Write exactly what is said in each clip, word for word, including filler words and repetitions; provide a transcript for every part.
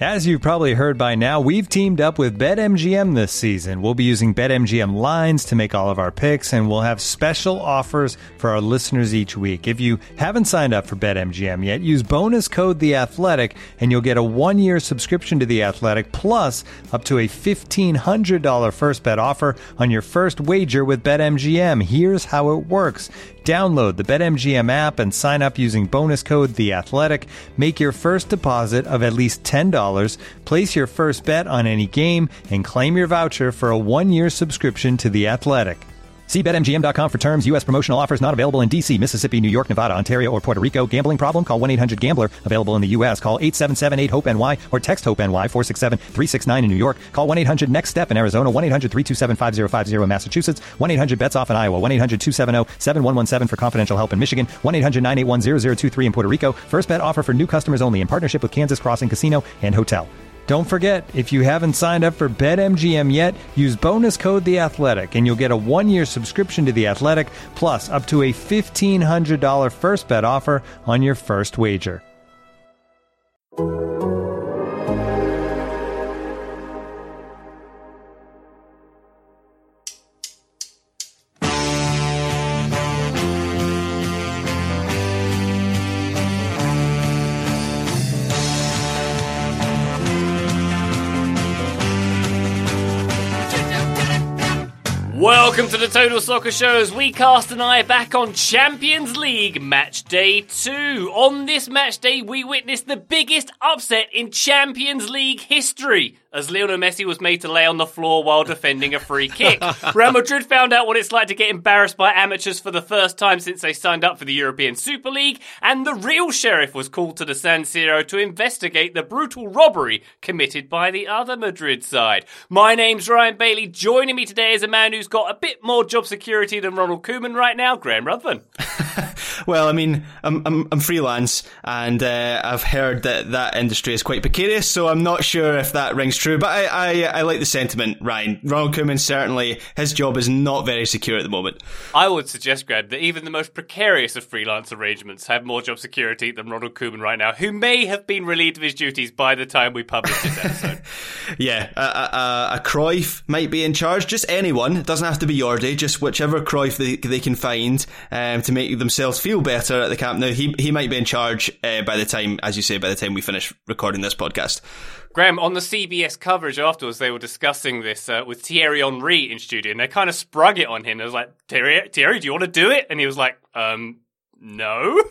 As you've probably heard by now, we've teamed up with BetMGM this season. We'll be using BetMGM lines to make all of our picks, and we'll have special offers for our listeners each week. If you haven't signed up for BetMGM yet, use bonus code The Athletic, and you'll get a one-year subscription to The Athletic, plus up to a fifteen hundred dollars first bet offer on your first wager with BetMGM. Here's how it works. Download the BetMGM app and sign up using bonus code The Athletic. Make your first deposit of at least ten dollars. Place your first bet on any game and claim your voucher for a one-year subscription to The Athletic. See Bet M G M dot com for terms. U S promotional offers not available in D C, Mississippi, New York, Nevada, Ontario, or Puerto Rico. Gambling problem? Call one eight hundred gambler. Available in the U S. Call eight seven seven eight hope N Y or text HOPE-NY four six seven three six nine in New York. Call one eight hundred next step in Arizona. one eight hundred three two seven five zero five zero in Massachusetts. one eight hundred bets off in Iowa. one eight hundred two seven zero seven one one seven for confidential help in Michigan. one eight hundred nine eight one zero zero two three in Puerto Rico. First bet offer for new customers only in partnership with Kansas Crossing Casino and Hotel. Don't forget, if you haven't signed up for BetMGM yet, use bonus code The Athletic, and you'll get a one-year subscription to The Athletic, plus up to a fifteen hundred dollars first bet offer on your first wager. Welcome to the Total Soccer Show as we cast an eye back on Champions League Match Day two. On this match day, we witnessed the biggest upset in Champions League history as Lionel Messi was made to lay on the floor while defending a free kick. Real Madrid found out what it's like to get embarrassed by amateurs for the first time since they signed up for the European Super League, and the real sheriff was called to the San Siro to investigate the brutal robbery committed by the other Madrid side. My name's Ryan Bailey. Joining me today is a man who's got a bit more job security than Ronald Koeman right now, Graham Ruthven. Well, I mean, I'm I'm, I'm freelance, and uh, I've heard that that industry is quite precarious, so I'm not sure if that rings true. But I, I, I like the sentiment, Ryan. Ronald Koeman, certainly, his job is not very secure at the moment. I would suggest, Greg, that even the most precarious of freelance arrangements have more job security than Ronald Koeman right now, who may have been relieved of his duties by the time we publish this episode. Yeah, a, a, a Cruyff might be in charge. Just anyone. It doesn't have to be Jordi. Just whichever Cruyff they, they can find um, to make themselves feel better at the Camp Nou. He he might be in charge uh, by the time, as you say, by the time we finish recording this podcast. Graham, on the C B S coverage afterwards, they were discussing this uh, with Thierry Henry in studio, and they kind of sprung it on him. They was like, Thierry, Thierry, do you want to do it? And he was like, um, no.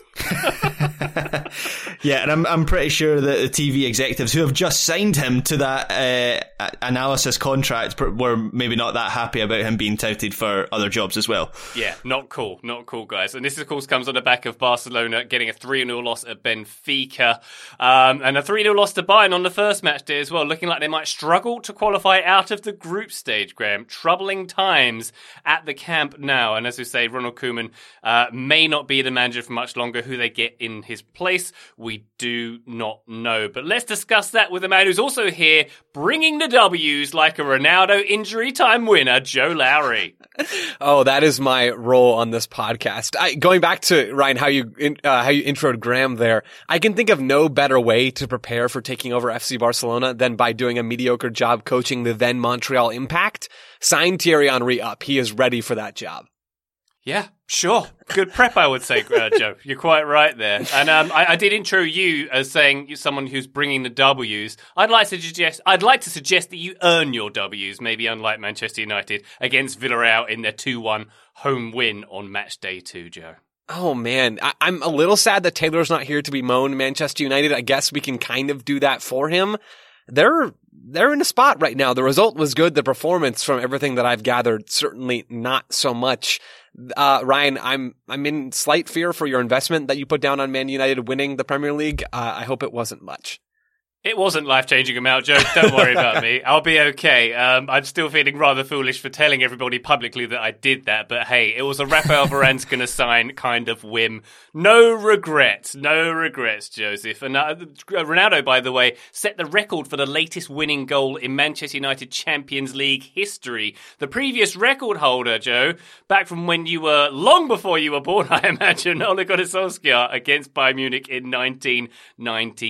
Yeah, and I'm I'm pretty sure that the T V executives who have just signed him to that uh, analysis contract were maybe not that happy about him being touted for other jobs as well. Yeah, not cool, not cool, guys. And this, of course, comes on the back of Barcelona getting a three nil loss at Benfica, um, and a three nil loss to Bayern on the first match day as well, looking like they might struggle to qualify out of the group stage, Graham. Troubling times at the Camp Nou. And as we say, Ronald Koeman uh, may not be the manager for much longer. Who they get in his place, we do not know. But let's discuss that with a man who's also here bringing the W's like a Ronaldo injury time winner, Joe Lowry. Oh, that is my role on this podcast. I, going back to, Ryan, how you in, uh, how you introed Graham there, I can think of no better way to prepare for taking over F C Barcelona than by doing a mediocre job coaching the then Montreal Impact. Sign Thierry Henry up. He is ready for that job. Yeah, sure. Good prep, I would say, uh, Joe. You're quite right there. And um, I, I did intro you as saying you're someone who's bringing the W's. I'd like to suggest, I'd like to suggest that you earn your W's, maybe unlike Manchester United against Villarreal in their two one home win on match day two, Joe. Oh, man. I- I'm a little sad that Taylor's not here to bemoan Manchester United. I guess we can kind of do that for him. They're they're in a spot right now. The result was good. The performance, from everything that I've gathered, certainly not so much. Uh, Ryan, I'm I'm in slight fear for your investment that you put down on Man United winning the Premier League. Uh, I hope it wasn't much. It wasn't life-changing amount, Joe. Don't worry about me. I'll be okay. Um, I'm still feeling rather foolish for telling everybody publicly that I did that. But hey, it was a Rafael Varane's going to sign kind of whim. No regrets. No regrets, Joseph. And uh, Ronaldo, by the way, set the record for the latest winning goal in Manchester United Champions League history. The previous record holder, Joe, back from when you were, long before you were born, I imagine, Ole Gunnar Solskjaer against Bayern Munich in nineteen ninety.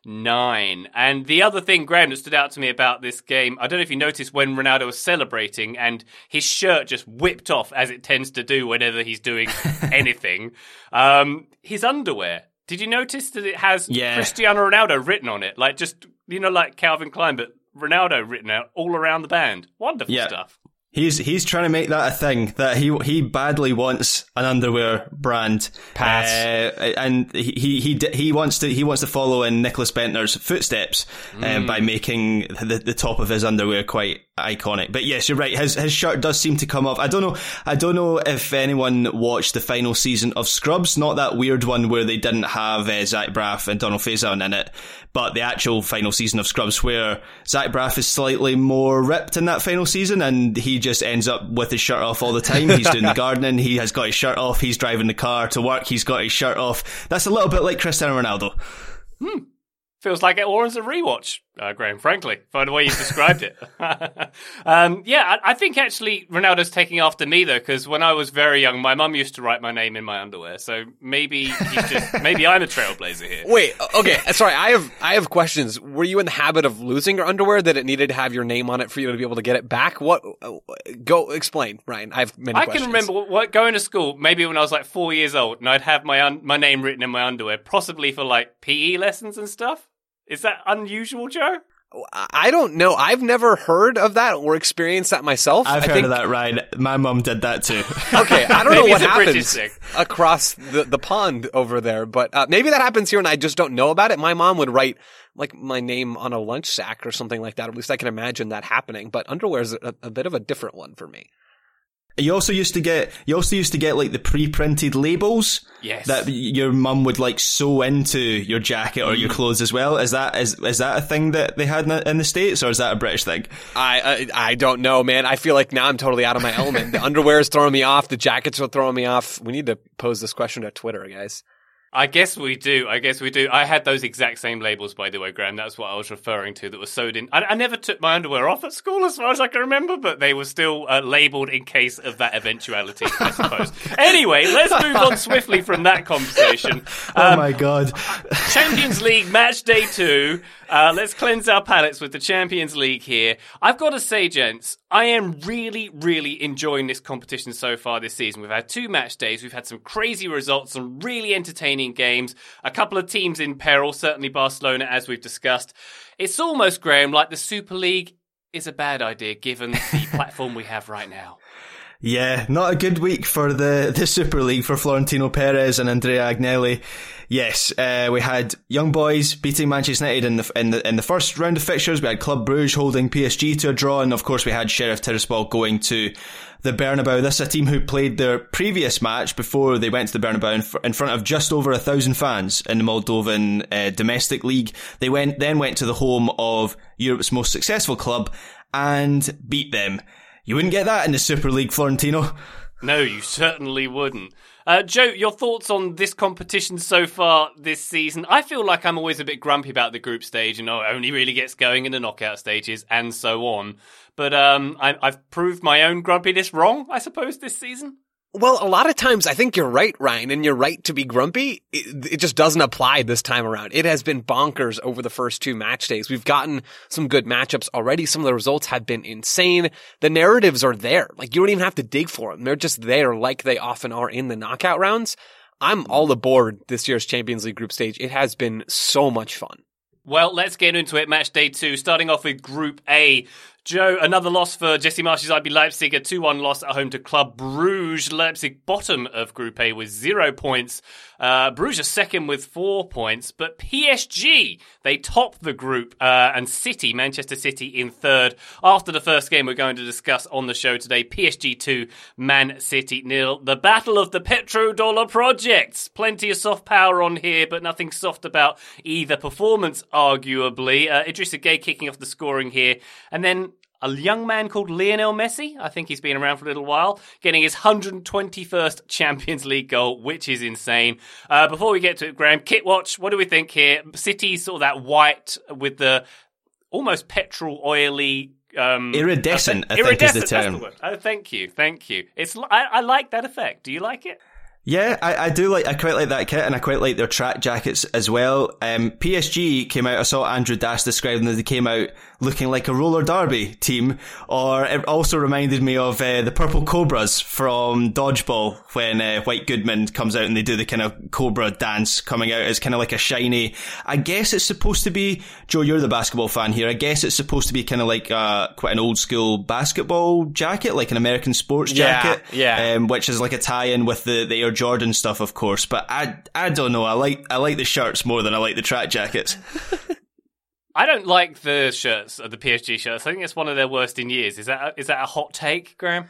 nine. And the other thing, Graham, that stood out to me about this game, I don't know if you noticed when Ronaldo was celebrating and his shirt just whipped off, as it tends to do whenever he's doing anything. Um, his underwear. Did you notice that it has yeah. Cristiano Ronaldo written on it? Like just, you know, like Calvin Klein, but Ronaldo written out all around the band. Wonderful yeah. stuff. He's he's trying to make that a thing, that he he badly wants an underwear brand. Pass. Uh, and he he he wants to he wants to follow in Nicholas Bentner's footsteps mm. um, by making the the top of his underwear quite iconic. But yes, you're right. His his shirt does seem to come off. I don't know. I don't know if anyone watched the final season of Scrubs. Not that weird one where they didn't have uh, Zach Braff and Donald Faison in it, but the actual final season of Scrubs, where Zach Braff is slightly more ripped in that final season, and he just ends up with his shirt off all the time. He's doing the gardening, he has got his shirt off, he's driving the car to work, he's got his shirt off. That's a little bit like Cristiano Ronaldo. Hmm. Feels like it warrants a rewatch, uh, Graham, frankly, by the way you've described it. um, yeah, I, I think actually Ronaldo's taking after me, though, because when I was very young, my mum used to write my name in my underwear, so maybe he's just, maybe I'm a trailblazer here. Wait, okay, sorry, I have I have questions. Were you in the habit of losing your underwear, that it needed to have your name on it for you to be able to get it back? What? Go explain, Ryan. I have many I questions. I can remember what, going to school, maybe when I was like four years old, and I'd have my un- my name written in my underwear, possibly for like P E lessons and stuff. Is that unusual, Joe? I don't know. I've never heard of that or experienced that myself. I've I heard think... of that, Ryan. My mum did that too. Okay, I don't know what happens across the, the pond over there, but uh, maybe that happens here and I just don't know about it. My mom would write like my name on a lunch sack or something like that. At least I can imagine that happening, but underwear is a, a bit of a different one for me. You also used to get, you also used to get like the pre-printed labels yes. that your mum would like sew into your jacket or your clothes as well. Is that is is that a thing that they had in the, in the States, or is that a British thing? I, I I don't know, man. I feel like now I'm totally out of my element. The underwear is throwing me off. The jackets are throwing me off. We need to pose this question to Twitter, guys. I guess we do. I guess we do. I had those exact same labels, by the way, Graham. That's what I was referring to, that was sewed in. I, I never took my underwear off at school, as far as I can remember, but they were still uh, labelled in case of that eventuality, I suppose. Anyway, let's move on swiftly from that conversation. Um, oh, my God. Champions League match day two. Uh, let's cleanse our palates with the Champions League here. I've got to say, gents, I am really, really enjoying this competition so far this season. We've had two match days. We've had some crazy results, some really entertaining games, a couple of teams in peril, certainly Barcelona, as we've discussed. It's almost, Graham, like the Super League is a bad idea given the platform we have right now. Yeah, not a good week for the, the Super League for Florentino Perez and Andrea Agnelli. Yes, uh, we had Young Boys beating Manchester United in the, in the in the first round of fixtures. We had Club Brugge holding P S G to a draw, and of course we had Sheriff Tiraspol going to the Bernabeu. This is a team who played their previous match before they went to the Bernabeu in front of just over a thousand fans in the Moldovan uh, domestic league. They went then went to the home of Europe's most successful club and beat them. You wouldn't get that in the Super League, Florentino. No, you certainly wouldn't. Uh, Joe, your thoughts on this competition so far this season? I feel like I'm always a bit grumpy about the group stage, and oh, it only really gets going in the knockout stages and so on. But um, I, I've proved my own grumpiness wrong, I suppose, this season. Well, a lot of times I think you're right, Ryan, and you're right to be grumpy. It, it just doesn't apply this time around. It has been bonkers over the first two match days. We've gotten some good matchups already. Some of the results have been insane. The narratives are there. Like, you don't even have to dig for them. They're just there like they often are in the knockout rounds. I'm all aboard this year's Champions League group stage. It has been so much fun. Well, let's get into it. Match day two, starting off with Group A. Joe, another loss for Jesse Marsch's R B Leipzig, a two one loss at home to Club Brugge. Leipzig bottom of Group A with zero points. Uh, Bruges are second with four points, but P S G, they top the group, uh, and City, Manchester City in third. After the first game we're going to discuss on the show today, P S G two, Man City nil. The battle of the petrodollar projects. Plenty of soft power on here, but nothing soft about either performance, arguably. Uh, Idrissa Gueye kicking off the scoring here, and then a young man called Lionel Messi, I think he's been around for a little while, getting his one hundred twenty-first Champions League goal, which is insane. Uh, before we get to it, Graham, kit watch, what do we think here? City's sort of that white with the almost petrol oily... Um, iridescent, I iridescent, think is the term. The oh, thank you, thank you. It's I, I like that effect. Do you like it? Yeah, I, I do like, I quite like that kit, and I quite like their track jackets as well. Um, P S G came out, I saw Andrew Dash describe them, that they came out looking like a roller derby team, or it also reminded me of uh, the Purple Cobras from Dodgeball, when uh, White Goodman comes out and they do the kind of Cobra dance coming out as kind of like a shiny, I guess it's supposed to be, Joe, you're the basketball fan here, I guess it's supposed to be kind of like uh, quite an old school basketball jacket, like an American sports jacket, yeah, yeah. Um, which is like a tie-in with the, the Air Jordan stuff, of course, but I I don't know. I like I like the shirts more than I like the track jackets. I don't like the shirts, the P S G shirts. I think it's one of their worst in years. Is that a, is that a hot take, Graham?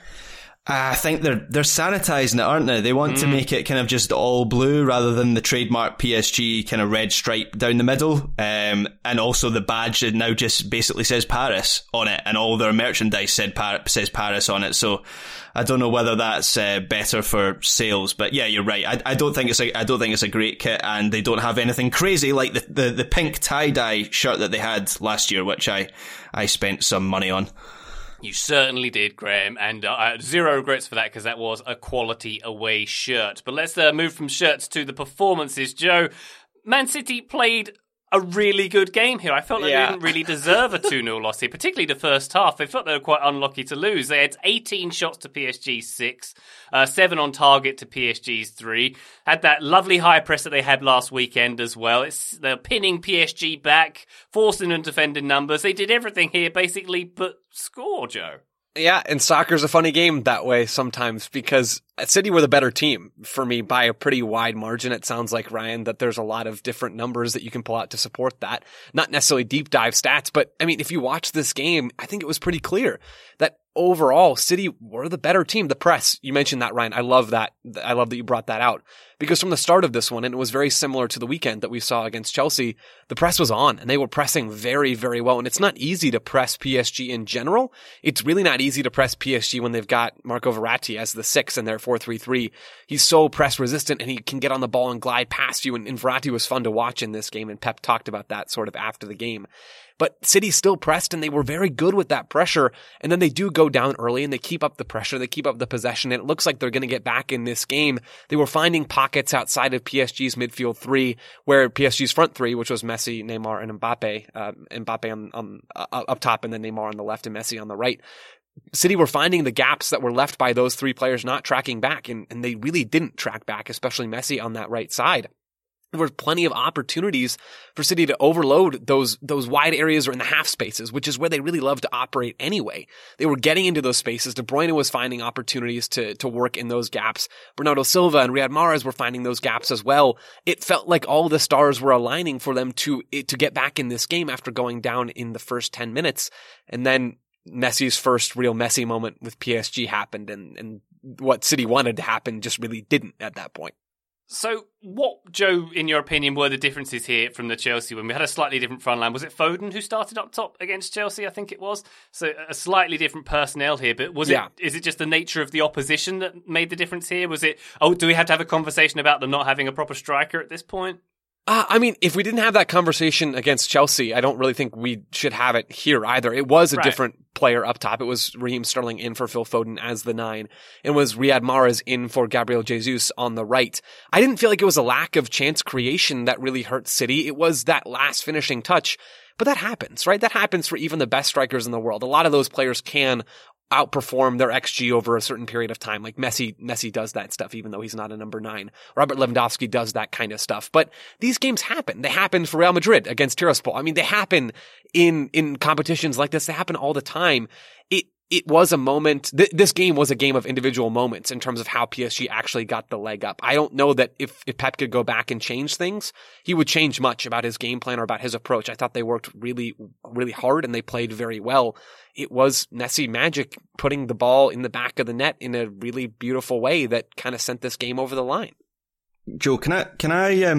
I think they're they're sanitizing it, aren't they? They want mm. to make it kind of just all blue rather than the trademark P S G kind of red stripe down the middle. Um, and also the badge that now just basically says Paris on it, and all their merchandise said Par- says Paris on it. So I don't know whether that's uh, better for sales, but yeah, you're right. I, I don't think it's a I don't think it's a great kit, and they don't have anything crazy like the the, the pink tie dye shirt that they had last year, which I I spent some money on. You certainly did, Graham, and uh, zero regrets for that, because that was a quality away shirt. But let's uh, move from shirts to the performances. Joe, Man City played a really good game here. I felt like yeah. they didn't really deserve a two nil loss here, particularly the first half. They felt they were quite unlucky to lose. They had eighteen shots to P S G's six, uh, seven on target to P S G's three. Had that lovely high press that they had last weekend as well. It's They're pinning P S G back, forcing them to defend in numbers. They did everything here, basically, but score, Joe. Yeah, and soccer's a funny game that way sometimes, because at City were the better team for me by a pretty wide margin. It sounds like, Ryan, that there's a lot of different numbers that you can pull out to support that. Not necessarily deep dive stats, but I mean, if you watch this game, I think it was pretty clear that overall City were the better team. The press, you mentioned that, Ryan. I love that. I love that you brought that out, because from the start of this one, and it was very similar to the weekend that we saw against Chelsea, the press was on and they were pressing very, very well. And it's not easy to press P S G in general. It's really not easy to press P S G when they've got Marco Verratti as the six in their four three three. He's so press resistant and he can get on the ball and glide past you. And, and Verratti was fun to watch in this game. And Pep talked about that sort of after the game. But City still pressed, and they were very good with that pressure. And then they do go down early, and they keep up the pressure. They keep up the possession, and it looks like they're going to get back in this game. They were finding pockets outside of P S G's midfield three, where P S G's front three, which was Messi, Neymar, and Mbappe, uh, Mbappe on, on uh, up top, and then Neymar on the left and Messi on the right. City were finding the gaps that were left by those three players not tracking back, and, and they really didn't track back, especially Messi on that right side. There were plenty of opportunities for City to overload those those wide areas or in the half spaces, which is where they really love to operate anyway. They were getting into those spaces. De Bruyne was finding opportunities to to work in those gaps. Bernardo Silva and Riyad Mahrez were finding those gaps as well. It felt like all the stars were aligning for them to to get back in this game after going down in the first ten minutes. And then Messi's first real Messi moment with P S G happened, and, and what City wanted to happen just really didn't at that point. So what, Joe, in your opinion, were the differences here from the Chelsea when we had a slightly different front line? Was it Foden who started up top against Chelsea? I think it was. So a slightly different personnel here, but was yeah. it, is it just the nature of the opposition that made the difference here? Was it, oh, do we have to have a conversation about them not having a proper striker at this point? Uh, I mean, if we didn't have that conversation against Chelsea, I don't really think we should have it here either. It was a right. different player up top. It was Raheem Sterling in for Phil Foden as the nine. It was Riyad Mahrez in for Gabriel Jesus on the right. I didn't feel like it was a lack of chance creation that really hurt City. It was that last finishing touch. But that happens, right? That happens for even the best strikers in the world. A lot of those players can outperform their X G over a certain period of time. Like Messi, Messi does that stuff, even though he's not a number nine. Robert Lewandowski does that kind of stuff. But these games happen. They happen for Real Madrid against Tiraspol. I mean, they happen in, in competitions like this. They happen all the time. It, it was a moment, th- this game was a game of individual moments in terms of how P S G actually got the leg up. I don't know that if, if Pep could go back and change things, he would change much about his game plan or about his approach. I thought they worked really, really hard and they played very well. It was Messi magic putting the ball in the back of the net in a really beautiful way that kind of sent this game over the line. Joe, can I can I um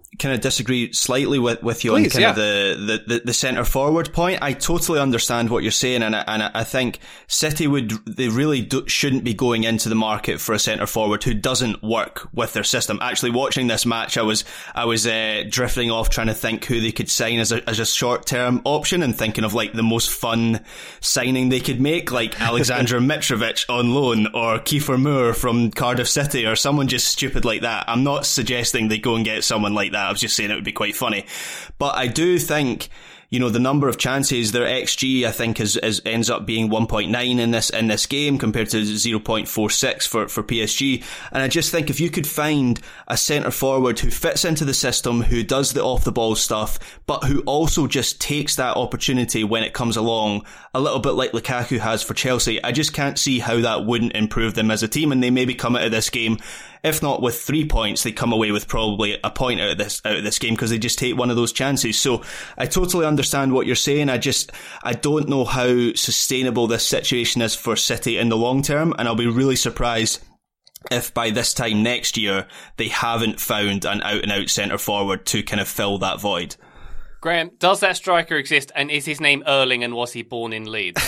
kind of disagree slightly with, with you Please, on kind yeah. of the, the, the, the centre forward point. I totally understand what you're saying, and I, and I think City would, they really do, shouldn't be going into the market for a centre forward who doesn't work with their system. Actually, watching this match, I was, I was, uh, drifting off trying to think who they could sign as a, as a short-term option and thinking of like the most fun signing they could make, like Alexander Mitrovic on loan or Kiefer Moore from Cardiff City or someone just stupid like that. I'm not suggesting they go and get someone like that. I was just saying it would be quite funny. But I do think, you know, the number of chances, their X G, I think, is, is ends up being one point nine in this in this game compared to zero point four six for, for P S G. And I just think if you could find a centre forward who fits into the system, who does the off the ball stuff, but who also just takes that opportunity when it comes along, a little bit like Lukaku has for Chelsea, I just can't see how that wouldn't improve them as a team. And they maybe come out of this game, if not with three points, they come away with probably a point out of this out of this game because they just take one of those chances. So I totally understand what you're saying. I just I don't know how sustainable this situation is for City in the long term, and I'll be really surprised if by this time next year they haven't found an out and out centre forward to kind of fill that void. Graham, does that striker exist, and is his name Erling, and was he born in Leeds?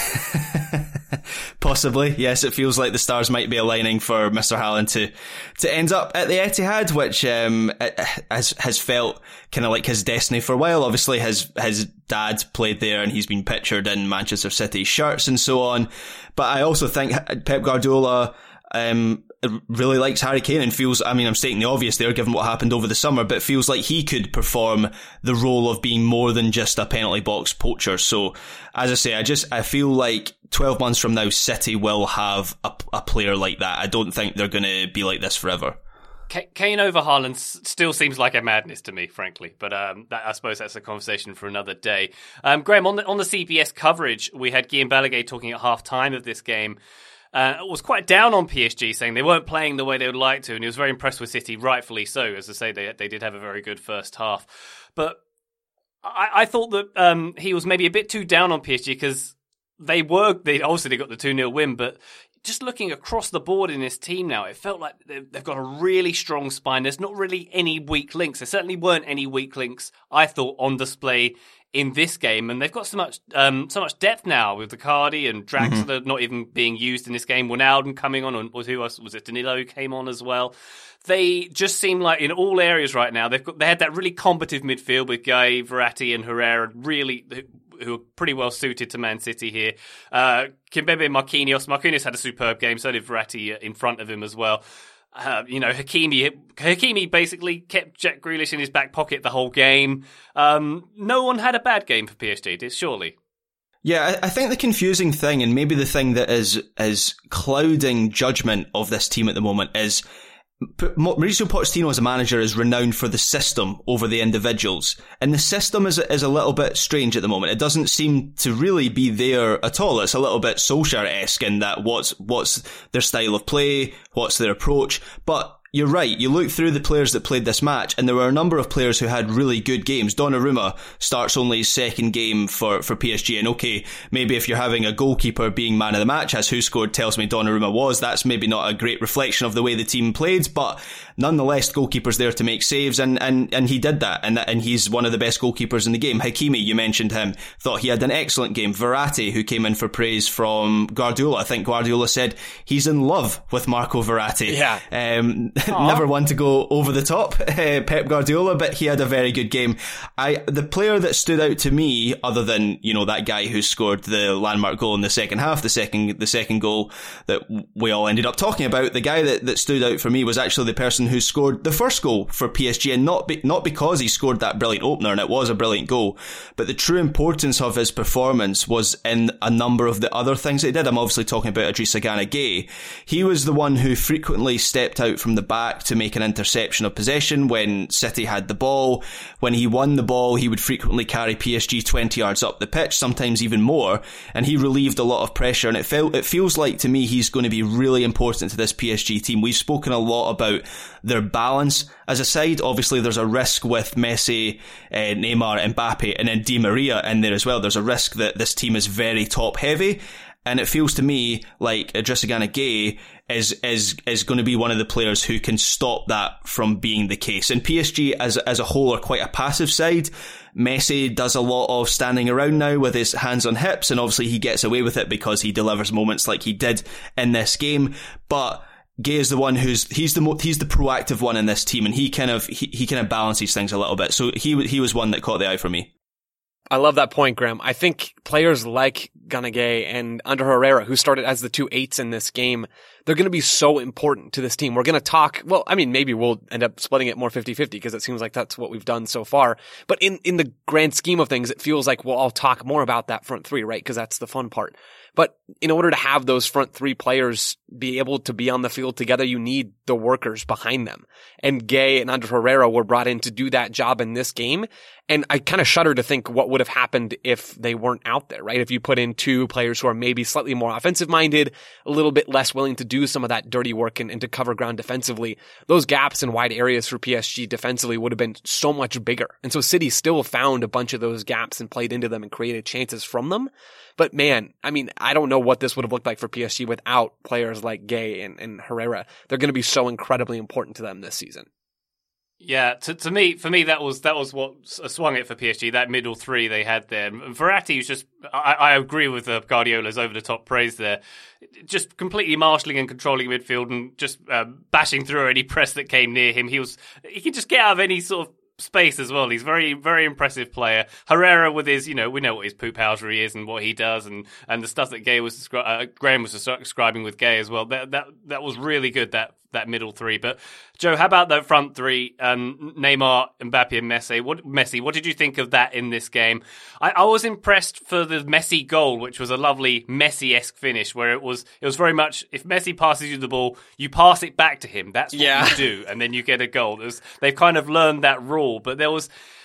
Possibly, yes. It feels like the stars might be aligning for Mister Haaland to to end up at the Etihad, which um, has has felt kind of like his destiny for a while. Obviously, his his dad played there, and he's been pictured in Manchester City shirts and so on. But I also think Pep Guardiola um, really likes Harry Kane and feels, I mean, I'm stating the obvious there given what happened over the summer, but feels like he could perform the role of being more than just a penalty box poacher. So, as I say, I just, I feel like twelve months from now, City will have a, a player like that. I don't think they're going to be like this forever. Kane over Haaland still seems like a madness to me, frankly. But um, that, I suppose that's a conversation for another day. Um, Graham, on the on the C B S coverage, we had Guillaume Balaguer talking at half time of this game. Uh, was quite down on P S G, saying they weren't playing the way they would like to, and he was very impressed with City, rightfully so. As I say, they they did have a very good first half. But I, I thought that um, he was maybe a bit too down on P S G because they were, they obviously they got the two nil win, but just looking across the board in this team now, it felt like they've got a really strong spine. There's not really any weak links. There certainly weren't any weak links, I thought, on display in this game. And they've got so much um, so much depth now with Icardi and Draxler mm-hmm. not even being used in this game. Wijnaldum coming on, and was who else? Was it Danilo who came on as well? They just seem like in all areas right now, they've got, they had that really combative midfield with Gueye, Verratti and Herrera, really, who are pretty well suited to Man City here. Uh, Kimpembe, Marquinhos. Marquinhos had a superb game, so did Verratti in front of him as well. Uh, you know, Hakimi, Hakimi basically kept Jack Grealish in his back pocket the whole game. Um, no one had a bad game for P S G, did surely? Yeah, I think the confusing thing, and maybe the thing that is is clouding judgment of this team at the moment, is Mauricio Pochettino as a manager is renowned for the system over the individuals, and the system is is a little bit strange at the moment. It doesn't seem to really be there at all. It's a little bit Solskjaer-esque in that what's what's their style of play, what's their approach, but you're right. You look through the players that played this match, and there were a number of players who had really good games. Donnarumma starts only his second game for, for P S G, and okay, maybe if you're having a goalkeeper being man of the match, as Who Scored tells me Donnarumma was, that's maybe not a great reflection of the way the team played, but nonetheless, goalkeeper's there to make saves, and, and, and he did that, and, and he's one of the best goalkeepers in the game. Hakimi, you mentioned him, thought he had an excellent game. Verratti, who came in for praise from Guardiola, I think Guardiola said he's in love with Marco Verratti. Yeah. Um, never one to go over the top, uh, Pep Guardiola, but he had a very good game. I the player that stood out to me, other than, you know, that guy who scored the landmark goal in the second half, the second the second goal that we all ended up talking about, the guy that, that stood out for me was actually the person who scored the first goal for P S G, and not be, not because he scored that brilliant opener, and it was a brilliant goal, but the true importance of his performance was in a number of the other things that he did. I'm obviously talking about Idrissa Gana Gueye. He was the one who frequently stepped out from the back to make an interception of possession when City had the ball. When he won the ball, he would frequently carry P S G twenty yards up the pitch, sometimes even more, and he relieved a lot of pressure, and it felt it feels like to me he's going to be really important to this P S G team. We've spoken a lot about their balance as a side. Obviously there's a risk with Messi, uh, Neymar, Mbappe, and then Di Maria in there as well. There's a risk that this team is very top heavy. And it feels to me like Idrissa Gana Gueye is is is going to be one of the players who can stop that from being the case. And P S G as as a whole are quite a passive side. Messi does a lot of standing around now with his hands on hips, and obviously he gets away with it because he delivers moments like he did in this game. But Gueye is the one who's he's the mo- he's the proactive one in this team, and he kind of he, he kind of balances things a little bit. So he he was one that caught the eye for me. I love that point, Graham. I think players like Gana Gueye and Ander Herrera, who started as the two eights in this game, they're going to be so important to this team. We're going to talk, well, I mean, maybe we'll end up splitting it more fifty-fifty because it seems like that's what we've done so far. But in, in the grand scheme of things, it feels like we'll all talk more about that front three, right? Because that's the fun part. But in order to have those front three players be able to be on the field together, you need the workers behind them. And Gueye and Ander Herrera were brought in to do that job in this game. And I kind of shudder to think what would have happened if they weren't out there, right? If you put in two players who are maybe slightly more offensive minded, a little bit less willing to do some of that dirty work and, and to cover ground defensively, those gaps in wide areas for P S G defensively would have been so much bigger. And so City still found a bunch of those gaps and played into them and created chances from them. But man, I mean, I don't know what this would have looked like for P S G without players like Gueye and, and Herrera. They're going to be so incredibly important to them this season. Yeah, to to me, for me, that was that was what swung it for P S G. That middle three they had there. And Verratti was just, I, I agree with uh, Guardiola's over the top praise there. Just completely marshalling and controlling midfield and just uh, bashing through any press that came near him. He was he could just get out of any sort of space as well. He's very, very impressive player. Herrera with his, you know, we know what his poop housery is and what he does, and, and the stuff that Gueye was descri- uh, Graham was describing with Gueye as well. That that that was really good. That that middle three. But Joe, how about that front three? Um, Neymar, Mbappe, and Messi. What Messi? What did you think of that in this game? I, I was impressed for the Messi goal, which was a lovely Messi-esque finish, where it was it was very much if Messi passes you the ball, you pass it back to him. That's what yeah. you do, and then you get a goal. Was, they've kind of learned that rule, but there was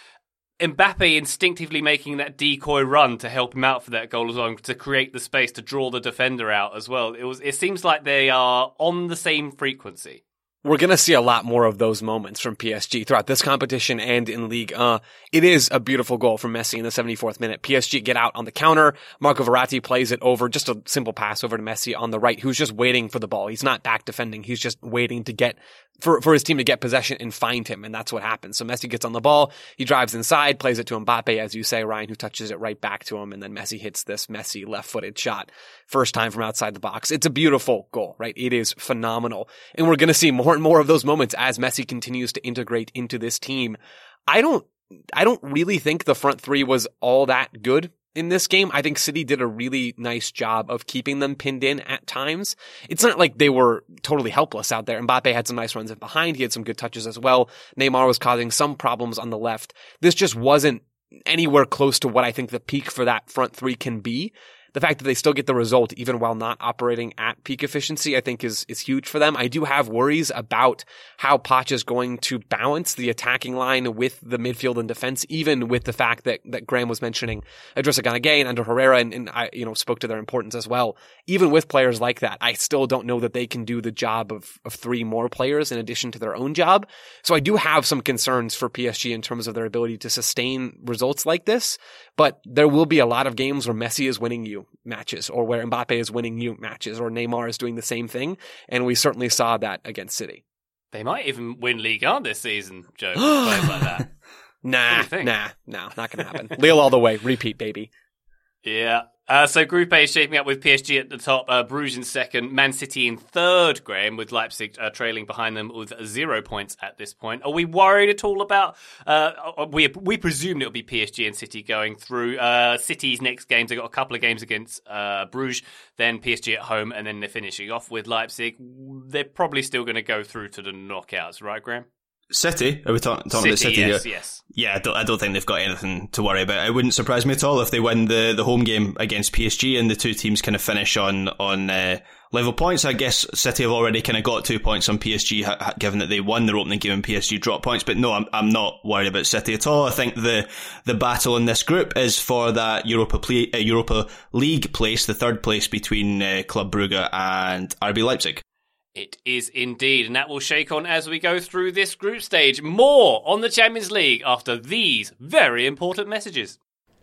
Mbappe instinctively making that decoy run to help him out for that goal as well, to create the space to draw the defender out as well. It was. It seems like they are on the same frequency. We're going to see a lot more of those moments from P S G throughout this competition and in Ligue one. It is a beautiful goal from Messi in the seventy-fourth minute. P S G get out on the counter. Marco Verratti plays it over, just a simple pass over to Messi on the right, who's just waiting for the ball. He's not back defending. He's just waiting to get, for, for his team to get possession and find him. And that's what happens. So Messi gets on the ball. He drives inside, plays it to Mbappe, as you say, Ryan, who touches it right back to him. And then Messi hits this messy left-footed shot. First time from outside the box. It's a beautiful goal, right? It is phenomenal. And we're going to see more and more of those moments as Messi continues to integrate into this team. I don't, I don't really think the front three was all that good in this game. I think City did a really nice job of keeping them pinned in at times. It's not like they were totally helpless out there. Mbappe had some nice runs in behind. He had some good touches as well. Neymar was causing some problems on the left. This just wasn't anywhere close to what I think the peak for that front three can be. The fact that they still get the result even while not operating at peak efficiency, I think is, is huge for them. I do have worries about how Poch is going to balance the attacking line with the midfield and defense, even with the fact that, that Graham was mentioning Idrissa Gana Gueye and Ander Herrera, and, and I, you know, spoke to their importance as well. Even with players like that, I still don't know that they can do the job of, of three more players in addition to their own job. So I do have some concerns for P S G in terms of their ability to sustain results like this, but there will be a lot of games where Messi is winning you matches, or where Mbappe is winning you matches, or Neymar is doing the same thing, and we certainly saw that against City. They might even win Ligue one this season, Joe. Players like that. Nah, nah, no, not going to happen. Lille all the way. Repeat, baby. Yeah. Uh, so Group A is shaping up with P S G at the top, uh, Bruges in second, Man City in third, Graham, with Leipzig uh, trailing behind them with zero points at this point. Are we worried at all about, uh, we we presumed it'll be P S G and City going through. Uh, City's next games, they've got a couple of games against uh, Bruges, then P S G at home, and then they're finishing off with Leipzig. They're probably still going to go through to the knockouts, right, Graham? City? Are we talk- talking about City yes, here? Yes, Yeah, I don't, I don't think they've got anything to worry about. It wouldn't surprise me at all if they win the, the home game against P S G and the two teams kind of finish on on uh, level points. I guess City have already kind of got two points on P S G, ha- given that they won their opening game and P S G dropped points. But no, I'm I'm not worried about City at all. I think the the battle in this group is for that Europa play, uh, Europa League place, the third place between uh, Club Brugge and R B Leipzig. It is indeed, and that will shake on as we go through this group stage. More on the Champions League after these very important messages.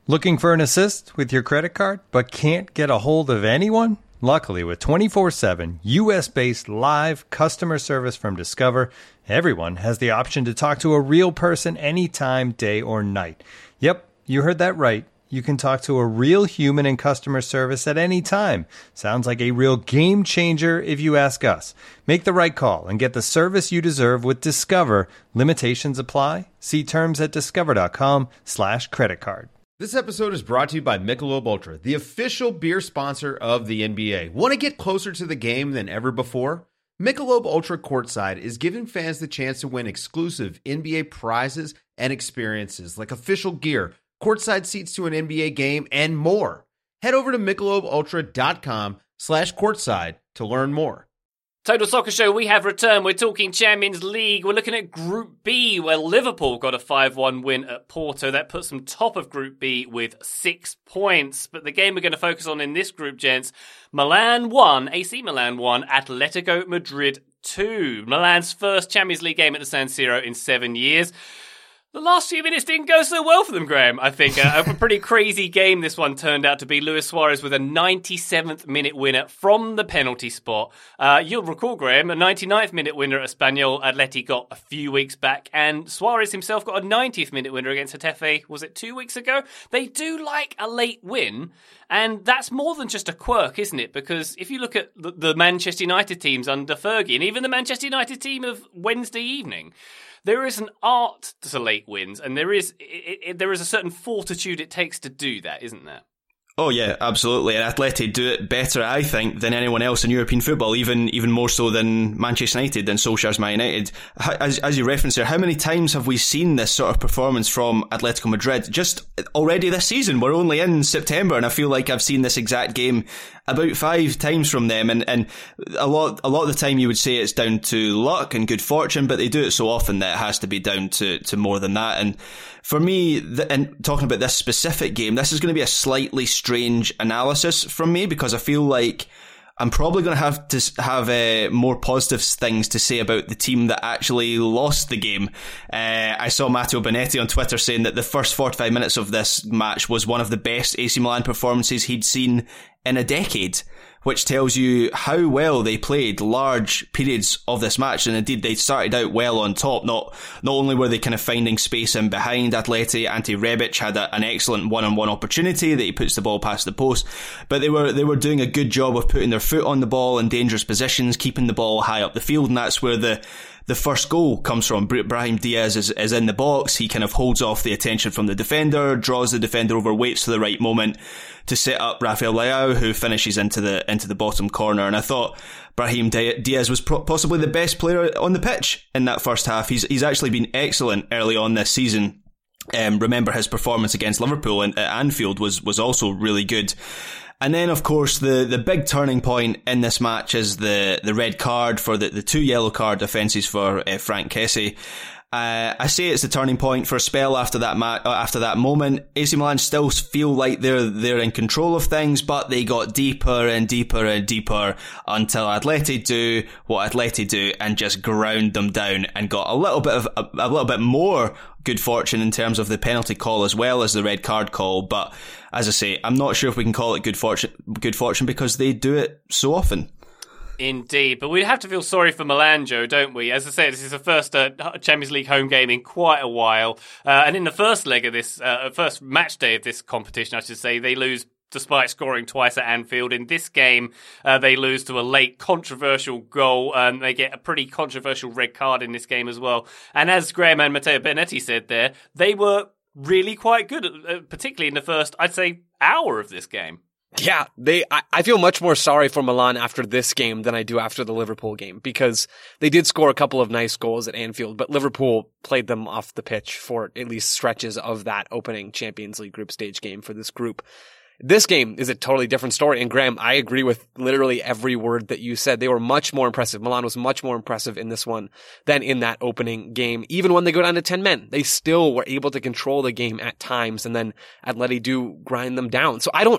Looking for an assist with your credit card, but can't get a hold of anyone? Luckily, with twenty-four seven U S-based live customer service from Discover, everyone has the option to talk to a real person anytime, day or night. Yep, you heard that right. You can talk to a real human in customer service at any time. Sounds like a real game changer if you ask us. Make the right call and get the service you deserve with Discover. Limitations apply. See terms at discover.com slash credit card. This episode is brought to you by Michelob Ultra, the official beer sponsor of the N B A. Want to get closer to the game than ever before? Michelob Ultra Courtside is giving fans the chance to win exclusive N B A prizes and experiences like official gear, courtside seats to an N B A game, and more. Head over to michelobultra.com slash courtside to learn more. Total Soccer Show, we have returned. We're talking Champions League. We're looking at Group B, where Liverpool got a five one win at Porto. That puts them top of Group B with six points. But the game we're going to focus on in this group, gents, Milan one, A C Milan one, Atletico Madrid two. Milan's first Champions League game at the San Siro in seven years. The last few minutes didn't go so well for them, Graham, I think. Uh, a pretty crazy game this one turned out to be. Luis Suarez with a ninety-seventh minute winner from the penalty spot. Uh, you'll recall, Graham, a ninety-ninth minute winner at Espanyol Atleti got a few weeks back, and Suarez himself got a ninetieth minute winner against Getafe, was it two weeks ago? They do like a late win, and that's more than just a quirk, isn't it? Because if you look at the, the Manchester United teams under Fergie, and even the Manchester United team of Wednesday evening, there is an art to late wins, and there is it, it, there is a certain fortitude it takes to do that, isn't there? Oh yeah, absolutely. And Atleti do it better, I think, than anyone else in European football, even even more so than Manchester United, than Solskjaer's Man United. As, as you referenced there, how many times have we seen this sort of performance from Atletico Madrid? Just already this season, we're only in September, and I feel like I've seen this exact game about five times from them, and, and a lot a lot of the time you would say it's down to luck and good fortune, but they do it so often that it has to be down to, to more than that. And for me, the, and talking about this specific game, this is going to be a slightly strange analysis from me, because I feel like I'm probably going to have to have uh, more positive things to say about the team that actually lost the game. Uh, I saw Matteo Bonetti on Twitter saying that the first forty-five minutes of this match was one of the best A C Milan performances he'd seen in a decade, which tells you how well they played large periods of this match. And indeed, they started out well on top. Not not only were they kind of finding space in behind Atleti, Ante Rebic had a, an excellent one-on-one opportunity that he puts the ball past the post, but they were they were doing a good job of putting their foot on the ball in dangerous positions, keeping the ball high up the field, and that's where the The first goal comes from. Brahim Diaz is, is in the box. He kind of holds off the attention from the defender, draws the defender over, waits for the right moment to set up Rafael Leao, who finishes into the into the bottom corner. And I thought Brahim Diaz was pro- possibly the best player on the pitch in that first half. He's he's actually been excellent early on this season. Um, remember his performance against Liverpool in, at Anfield was was also really good. And then, of course, the, the big turning point in this match is the, the red card for the, the two yellow card offences for uh, Frank Kessie. Uh, I say it's the turning point for a spell after that ma- after that moment. A C Milan still feel like they're they're in control of things, but they got deeper and deeper and deeper until Atleti do what Atleti do and just ground them down, and got a little bit of a, a little bit more good fortune in terms of the penalty call as well as the red card call. But as I say, I'm not sure if we can call it good fortune good fortune because they do it so often. Indeed, but we have to feel sorry for Milan, Joe, don't we? As I say, this is the first uh, Champions League home game in quite a while, uh, and in the first leg of this, uh, first match day of this competition, I should say, they lose despite scoring twice at Anfield. In this game, uh, they lose to a late controversial goal, and they get a pretty controversial red card in this game as well. And as Graham and Matteo Bonetti said there, they were really quite good, uh, particularly in the first, I'd say, hour of this game. Yeah, they. I, I feel much more sorry for Milan after this game than I do after the Liverpool game, because they did score a couple of nice goals at Anfield, but Liverpool played them off the pitch for at least stretches of that opening Champions League group stage game for this group. This game is a totally different story, and Graham, I agree with literally every word that you said. They were much more impressive. Milan was much more impressive in this one than in that opening game. Even when they go down to ten men, they still were able to control the game at times, and then Atleti do grind them down. So I don't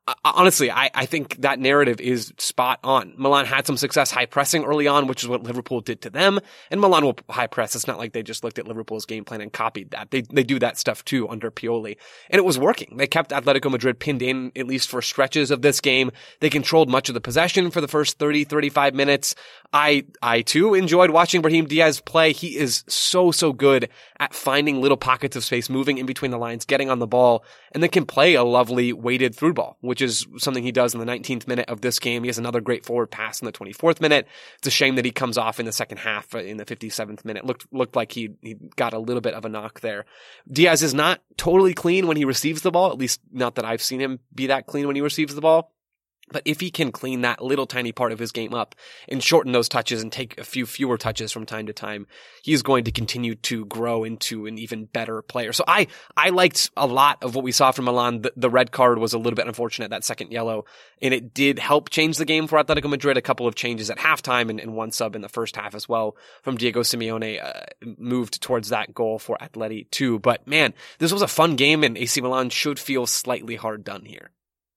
honestly, I, I think that narrative is spot on. Milan had some success high pressing early on, which is what Liverpool did to them. And Milan will high press. It's not like they just looked at Liverpool's game plan and copied that. They they do that stuff too under Pioli. And it was working. They kept Atletico Madrid pinned in, at least for stretches of this game. They controlled much of the possession for the first thirty, thirty-five minutes. I, I too enjoyed watching Brahim Diaz play. He is so, so good at finding little pockets of space, moving in between the lines, getting on the ball, and then can play a lovely weighted through ball, which is something he does in the nineteenth minute of this game. He has another great forward pass in the twenty-fourth minute. It's a shame that he comes off in the second half in the fifty-seventh minute. Looked, looked like he, he got a little bit of a knock there. Diaz is not totally clean when he receives the ball, at least not that I've seen him be that clean when he receives the ball. But if he can clean that little tiny part of his game up and shorten those touches and take a few fewer touches from time to time, he's going to continue to grow into an even better player. So I, I liked a lot of what we saw from Milan. The, the red card was a little bit unfortunate, that second yellow, and it did help change the game for Atletico Madrid. A couple of changes at halftime and, and one sub in the first half as well from Diego Simeone uh, moved towards that goal for Atleti too. But man, this was a fun game, and A C Milan should feel slightly hard done here.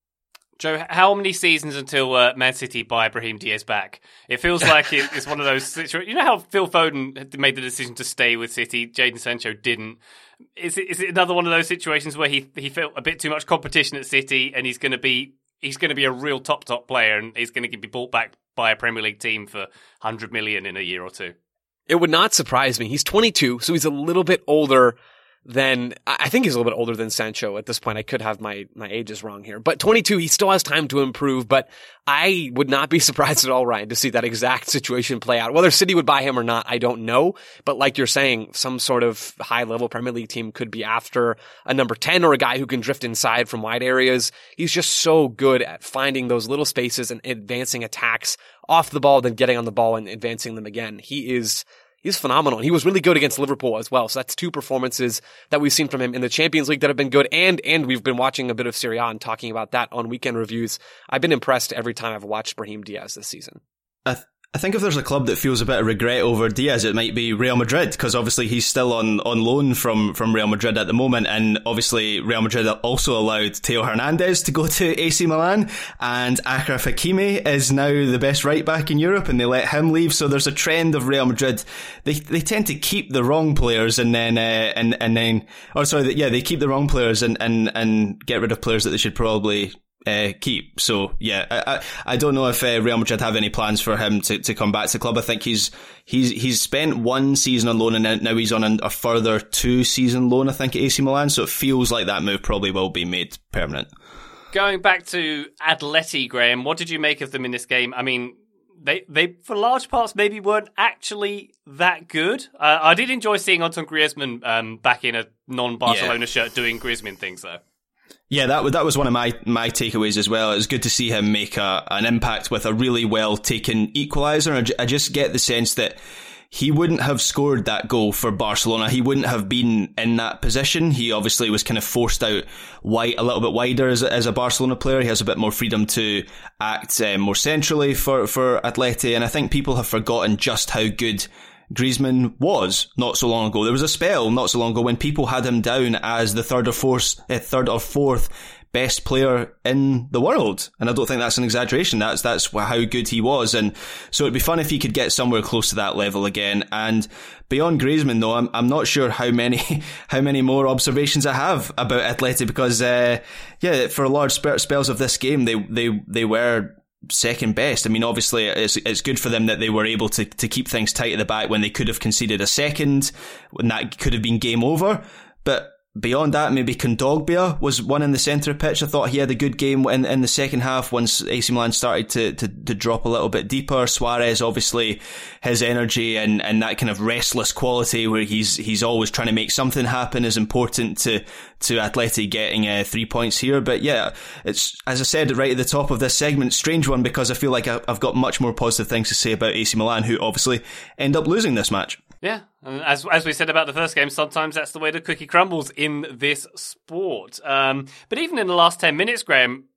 Joe, how many seasons until uh, Man City buy Brahim Diaz back? It feels like it, it's one of those situations. You know how Phil Foden made the decision to stay with City, Jadon Sancho didn't. Is it, is it another one of those situations where he he felt a bit too much competition at City, and he's going to be he's going to be a real top top player, and he's going to be bought back by a Premier League team for one hundred million in a year or two? It would not surprise me. He's twenty-two, so he's a little bit older than, I think he's a little bit older than Sancho at this point. I could have my, my ages wrong here, but twenty-two, he still has time to improve, but I would not be surprised at all, Ryan, to see that exact situation play out. Whether City would buy him or not, I don't know, but like you're saying, some sort of high level Premier League team could be after a number ten or a guy who can drift inside from wide areas. He's just so good at finding those little spaces and advancing attacks off the ball, then getting on the ball and advancing them again. He is He's phenomenal. He was really good against Liverpool as well. So that's two performances that we've seen from him in the Champions League that have been good. And, and we've been watching a bit of Serie A and talking about that on weekend reviews. I've been impressed every time I've watched Brahim Diaz this season. I th- I think if there's a club that feels a bit of regret over Diaz, it might be Real Madrid, because obviously he's still on, on loan from, from Real Madrid at the moment, and obviously Real Madrid also allowed Theo Hernandez to go to A C Milan, and Achraf Hakimi is now the best right back in Europe, and they let him leave. So there's a trend of Real Madrid. They they tend to keep the wrong players and then uh, and and then or sorry, yeah, they keep the wrong players and and and get rid of players that they should probably Uh, keep. So yeah, I, I I don't know if uh, Real Madrid have any plans for him to, to come back to the club. I think he's he's he's spent one season on loan, and now, now he's on a, a further two season loan, I think, at A C Milan. So it feels like that move probably will be made permanent. Going back to Atleti, Graham, what did you make of them in this game? I mean, they they for large parts maybe weren't actually that good. Uh, I did enjoy seeing Antoine Griezmann um, back in a non-Barcelona yeah. shirt doing Griezmann things though. Yeah, that that was one of my, my takeaways as well. It was good to see him make a, an impact with a really well taken equaliser. I, I just get the sense that he wouldn't have scored that goal for Barcelona. He wouldn't have been in that position. He obviously was kind of forced out wide, a little bit wider as a, as a Barcelona player. He has a bit more freedom to act uh, more centrally for, for Atleti. And I think people have forgotten just how good Griezmann was not so long ago. There was a spell not so long ago when people had him down as the third or fourth, uh, third or fourth best player in the world. And I don't think that's an exaggeration. That's, that's how good he was. And so it'd be fun if he could get somewhere close to that level again. And beyond Griezmann though, I'm, I'm not sure how many, how many more observations I have about Atleti, because, uh, yeah, for large spells of this game, they, they, they were second best. I mean, obviously it's it's good for them that they were able to to keep things tight at the back when they could have conceded a second, when that could have been game over. But beyond that, maybe Kondogbia was one in the centre of pitch. I thought he had a good game in, in the second half once A C Milan started to, to, to drop a little bit deeper. Suarez, obviously, his energy and, and that kind of restless quality where he's he's always trying to make something happen is important to to Atleti getting uh, three points here. But yeah, it's, as I said right at the top of this segment, strange one, because I feel like I've got much more positive things to say about A C Milan, who obviously end up losing this match. Yeah, and as as we said about the first game, sometimes that's the way the cookie crumbles in this sport. Um, but even in the last ten minutes, Graham,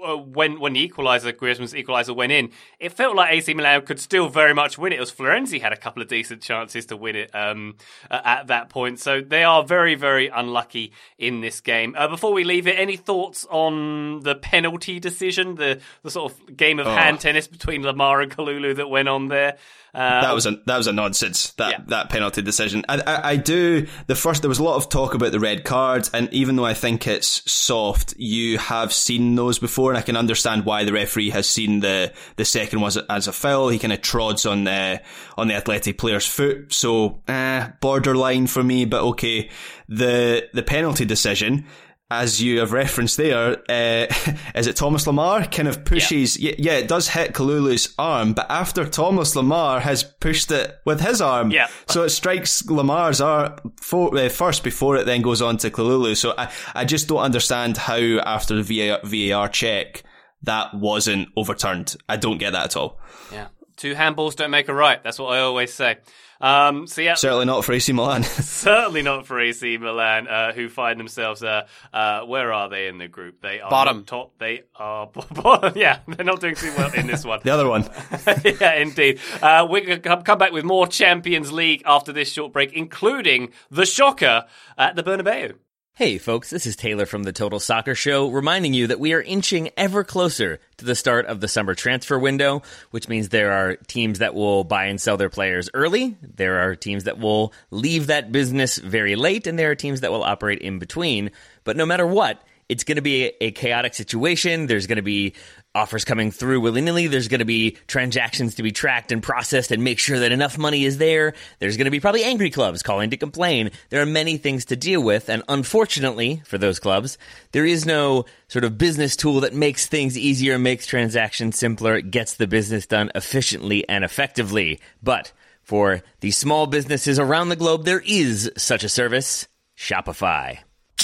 uh, when when the equaliser, Griezmann's equaliser went in, it felt like A C Milan could still very much win it. It was Florenzi had a couple of decent chances to win it um, uh, at that point. So they are very, very unlucky in this game. Uh, before we leave it, any thoughts on the penalty decision, the, the sort of game of oh. hand tennis between Lamar and Kalulu that went on there? Uh, that was a that was a nonsense, that yeah. that penalty decision. I, I I do the first. There was a lot of talk about the red cards, and even though I think it's soft, you have seen those before, and I can understand why the referee has seen the the second was as a foul. He kind of trods on the on the Athletic player's foot, so eh, borderline for me, but okay. The the penalty decision, as you have referenced there, uh, is it Thomas Lamar kind of pushes, yeah. yeah, it does hit Kalulu's arm, but after Thomas Lamar has pushed it with his arm, yeah. so it strikes Lamar's arm for, uh, first before it then goes on to Kalulu. So I, I just don't understand how after the V A R, V A R check that wasn't overturned. I don't get that at all. Yeah, two handballs don't make a right. That's what I always say. Um, so yeah, certainly not for A C Milan. certainly not for A C Milan, uh, who find themselves. Uh, uh, where are they in the group? They are bottom. Top. They are bottom. Yeah, they're not doing too well in this one. The other one. yeah, indeed. Uh, we're going to come back with more Champions League after this short break, including the shocker at the Bernabeu. Hey folks, this is Taylor from the Total Soccer Show, reminding you that we are inching ever closer to the start of the summer transfer window, which means there are teams that will buy and sell their players early, there are teams that will leave that business very late, and there are teams that will operate in between. But no matter what, it's going to be a chaotic situation. There's going to be offers coming through willy-nilly. There's going to be transactions to be tracked and processed and make sure that enough money is there. There's going to be probably angry clubs calling to complain. There are many things to deal with, and unfortunately for those clubs, there is no sort of business tool that makes things easier, makes transactions simpler, gets the business done efficiently and effectively. But for the small businesses around the globe, there is such a service, Shopify.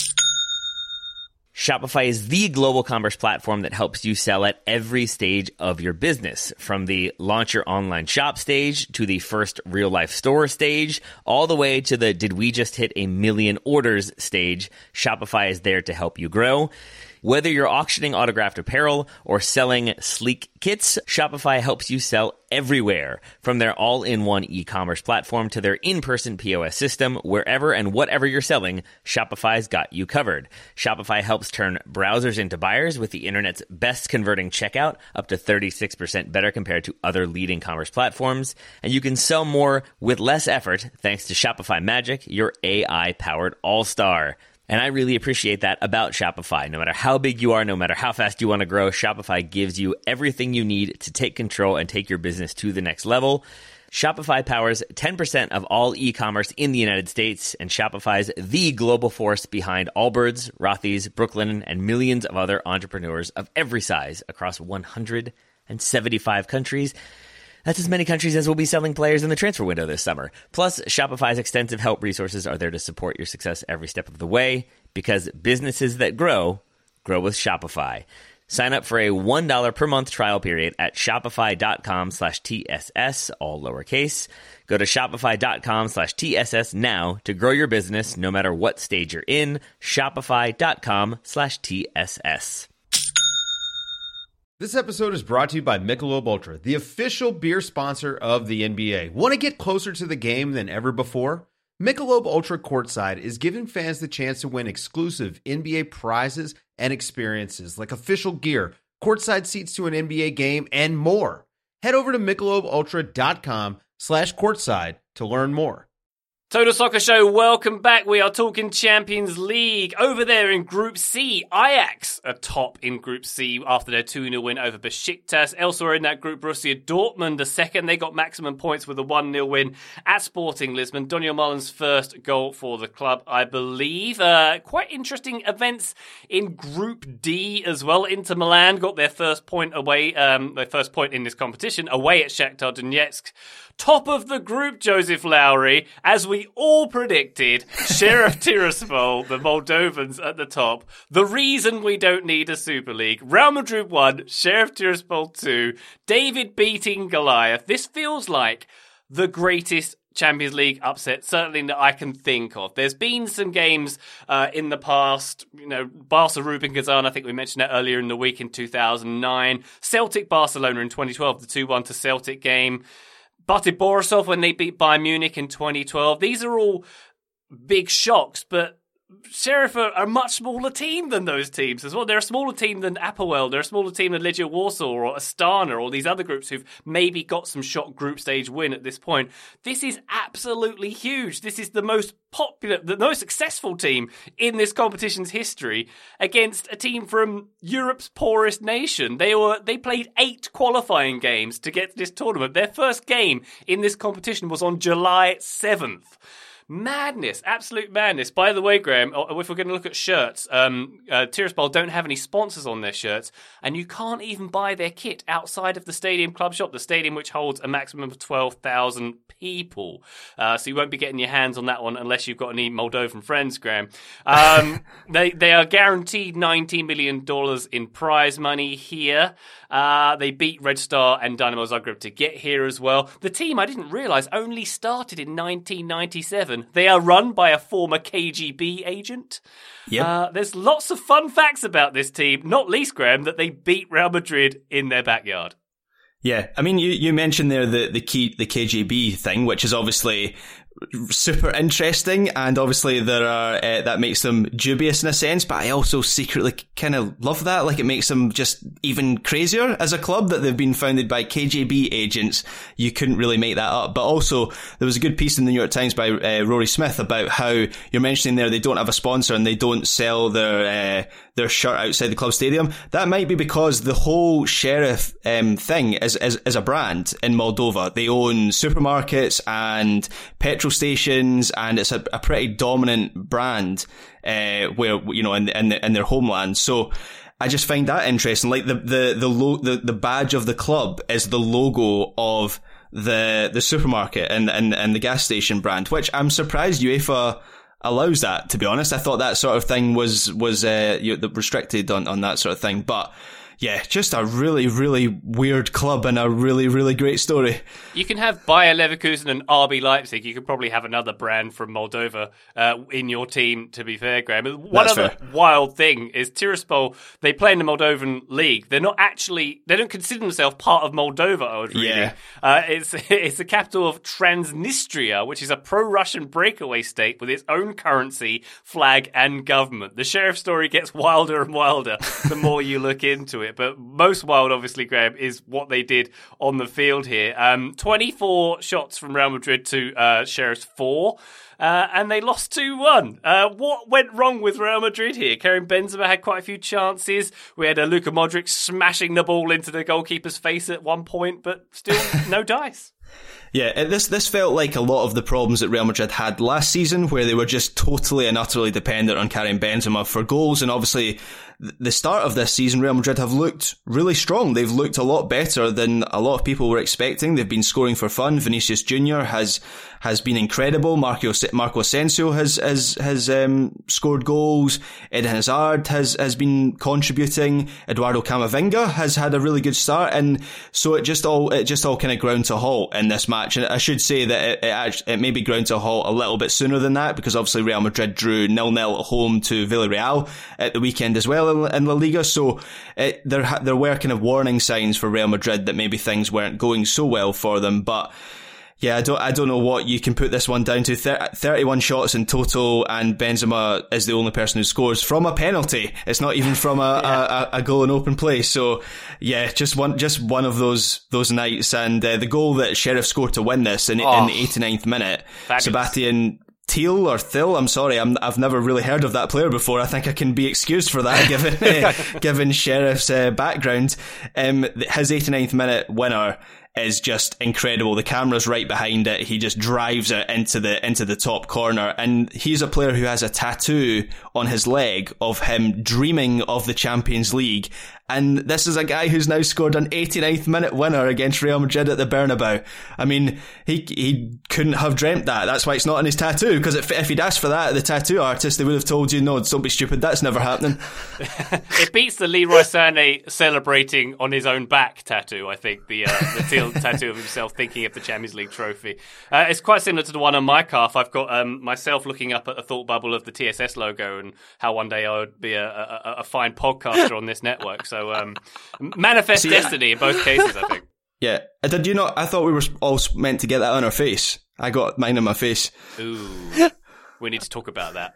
Shopify is the global commerce platform that helps you sell at every stage of your business, from the launch your online shop stage to the first real-life store stage, all the way to the did we just hit a million orders stage. Shopify is there to help you grow. Whether you're auctioning autographed apparel or selling sleek kits, Shopify helps you sell everywhere. From their all-in-one e-commerce platform to their in-person P O S system, wherever and whatever you're selling, Shopify's got you covered. Shopify helps turn browsers into buyers with the internet's best converting checkout, up to thirty-six percent better compared to other leading commerce platforms. And you can sell more with less effort thanks to Shopify Magic, your A I-powered all-star. And I really appreciate that about Shopify. No matter how big you are, no matter how fast you want to grow, Shopify gives you everything you need to take control and take your business to the next level. Shopify powers ten percent of all e-commerce in the United States, and Shopify's the global force behind Allbirds, Rothy's, Brooklinen, and millions of other entrepreneurs of every size across one hundred seventy-five countries. That's as many countries as will be selling players in the transfer window this summer. Plus, Shopify's extensive help resources are there to support your success every step of the way, because businesses that grow, grow with Shopify. Sign up for a one dollar per month trial period at shopify.com slash TSS, all lowercase. Go to shopify.com slash TSS now to grow your business no matter what stage you're in. Shopify.com slash TSS. This episode is brought to you by Michelob Ultra, the official beer sponsor of the N B A. Want to get closer to the game than ever before? Michelob Ultra Courtside is giving fans the chance to win exclusive N B A prizes and experiences like official gear, courtside seats to an N B A game, and more. Head over to michelobultra.com slash courtside to learn more. Total Soccer Show, welcome back. We are talking Champions League. Over there in Group C, Ajax are top in Group C after their two nil win over Besiktas. Elsewhere in that group, Borussia Dortmund are second. They got maximum points with a one nil win at Sporting Lisbon. Daniel Mullen's first goal for the club, I believe. Uh, quite interesting events in Group D as well. Inter Milan got their first point away, um, their first point in this competition away at Shakhtar Donetsk. Top of the group, Joseph Lowry, as we all predicted, Sheriff Tiraspol, the Moldovans at the top. The reason we don't need a Super League. Real Madrid one, Sheriff Tiraspol two, David beating Goliath. This feels like the greatest Champions League upset, certainly that I can think of. There's been some games uh, in the past, you know, Barca Rubin Kazan, I think we mentioned that earlier in the week in two thousand nine. Celtic Barcelona in twenty twelve, the two one to Celtic game. Bate Borisov when they beat Bayern Munich in twenty twelve. These are all big shocks, but Sheriff are a much smaller team than those teams as well. They're a smaller team than Apoel. They're a smaller team than Legia Warsaw or Astana or these other groups who've maybe got some shock group stage win at this point. This is absolutely huge. This is the most popular, the most successful team in this competition's history against a team from Europe's poorest nation. They were they played eight qualifying games to get to this tournament. Their first game in this competition was on July seventh. Madness, absolute madness. By the way, Graham, if we're going to look at shirts, um, uh, Tiraspol don't have any sponsors on their shirts, and you can't even buy their kit outside of the Stadium Club shop, the stadium which holds a maximum of twelve thousand people. Uh, so you won't be getting your hands on that one unless you've got any Moldovan friends, Graham. Um, they they are guaranteed nineteen million dollars in prize money here. Uh, they beat Red Star and Dynamo Zagreb to get here as well. The team, I didn't realise, only started in nineteen ninety-seven. They are run by a former K G B agent. Yep. Uh, there's lots of fun facts about this team, not least, Graham, that they beat Real Madrid in their backyard. Yeah, I mean, you, you mentioned there the the key the K G B thing, which is obviously super interesting, and obviously there are uh, that makes them dubious in a sense, but I also secretly kind of love that. Like, it makes them just even crazier as a club that they've been founded by K G B agents. You couldn't really make that up. But also there was a good piece in the New York Times by uh, Rory Smith about how you're mentioning there they don't have a sponsor and they don't sell their uh, their shirt outside the club stadium. That might be because the whole Sheriff um, thing is, is is a brand in Moldova. They own supermarkets and petrol stations, and it's a, a pretty dominant brand uh, where, you know, in, in, in their homeland. So I just find that interesting. Like the the the, lo- the the badge of the club is the logo of the the supermarket and, and, and the gas station brand, which I'm surprised UEFA allows that, to be honest. I thought that sort of thing was was uh, you know, restricted on, on that sort of thing. But yeah, just a really, really weird club and a really, really great story. You can have Bayer Leverkusen and R B Leipzig. You could probably have another brand from Moldova uh, in your team, to be fair, Graham. One That's other fair. wild thing is Tiraspol, they play in the Moldovan league. They're not actually, they don't consider themselves part of Moldova, I would really. Yeah. Uh, it's, it's the capital of Transnistria, which is a pro-Russian breakaway state with its own currency, flag, and government. The Sheriff story gets wilder and wilder the more you look into it. But most wild, obviously, Graham, is what they did on the field here. Um, twenty-four shots from Real Madrid to uh, Sheriff's four, uh, and they lost two one. Uh, what went wrong with Real Madrid here? Karim Benzema had quite a few chances. We had a Luka Modric smashing the ball into the goalkeeper's face at one point, but still no dice. Yeah, this this felt like a lot of the problems that Real Madrid had last season, where they were just totally and utterly dependent on Karim Benzema for goals. And obviously, the start of this season, Real Madrid have looked really strong. They've looked a lot better than a lot of people were expecting. They've been scoring for fun. Vinicius Junior has has been incredible. Marco Marco Asensio has has has um, scored goals. Eden Hazard has has been contributing. Eduardo Camavinga has had a really good start, and so it just all it just all kind of ground to a halt in this match. And I should say that it, it, actually, it maybe ground to a halt a little bit sooner than that, because obviously Real Madrid drew nil nil at home to Villarreal at the weekend as well in, in La Liga. So it, there there were kind of warning signs for Real Madrid that maybe things weren't going so well for them. But yeah, I don't I don't know what you can put this one down to. thirty-one shots in total, and Benzema is the only person who scores from a penalty. It's not even from a, yeah. a, a goal in open play. So yeah, just one just one of those those nights. And uh, the goal that Sheriff scored to win this in, oh, in the eighty-ninth minute, fabulous. Sebastian Thiel or Thiel, I'm sorry, I'm, I've never really heard of that player before. I think I can be excused for that, given uh, given Sheriff's uh, background. Um, his eighty-ninth minute winner is just incredible. The camera's right behind it. He just drives it into the into the top corner, and he's a player who has a tattoo on his leg of him dreaming of the Champions League And this is a guy who's now scored an eighty-ninth minute winner against Real Madrid at the Bernabeu. I mean, he he couldn't have dreamt that. That's why it's not on his tattoo, because if, if he'd asked for that, the tattoo artist, they would have told you, no, don't be stupid, that's never happening. It beats the Leroy Sané celebrating on his own back tattoo, I think, the, uh, the teal tattoo of himself thinking of the Champions League trophy. Uh, it's quite similar to the one on my calf. I've got um, myself looking up at the thought bubble of the T S S logo and how one day I would be a, a, a fine podcaster on this network. So um, manifest See, destiny in both cases, I think. Yeah. Did you not? I thought we were all meant to get that on our face. I got mine on my face. Ooh. We need to talk about that.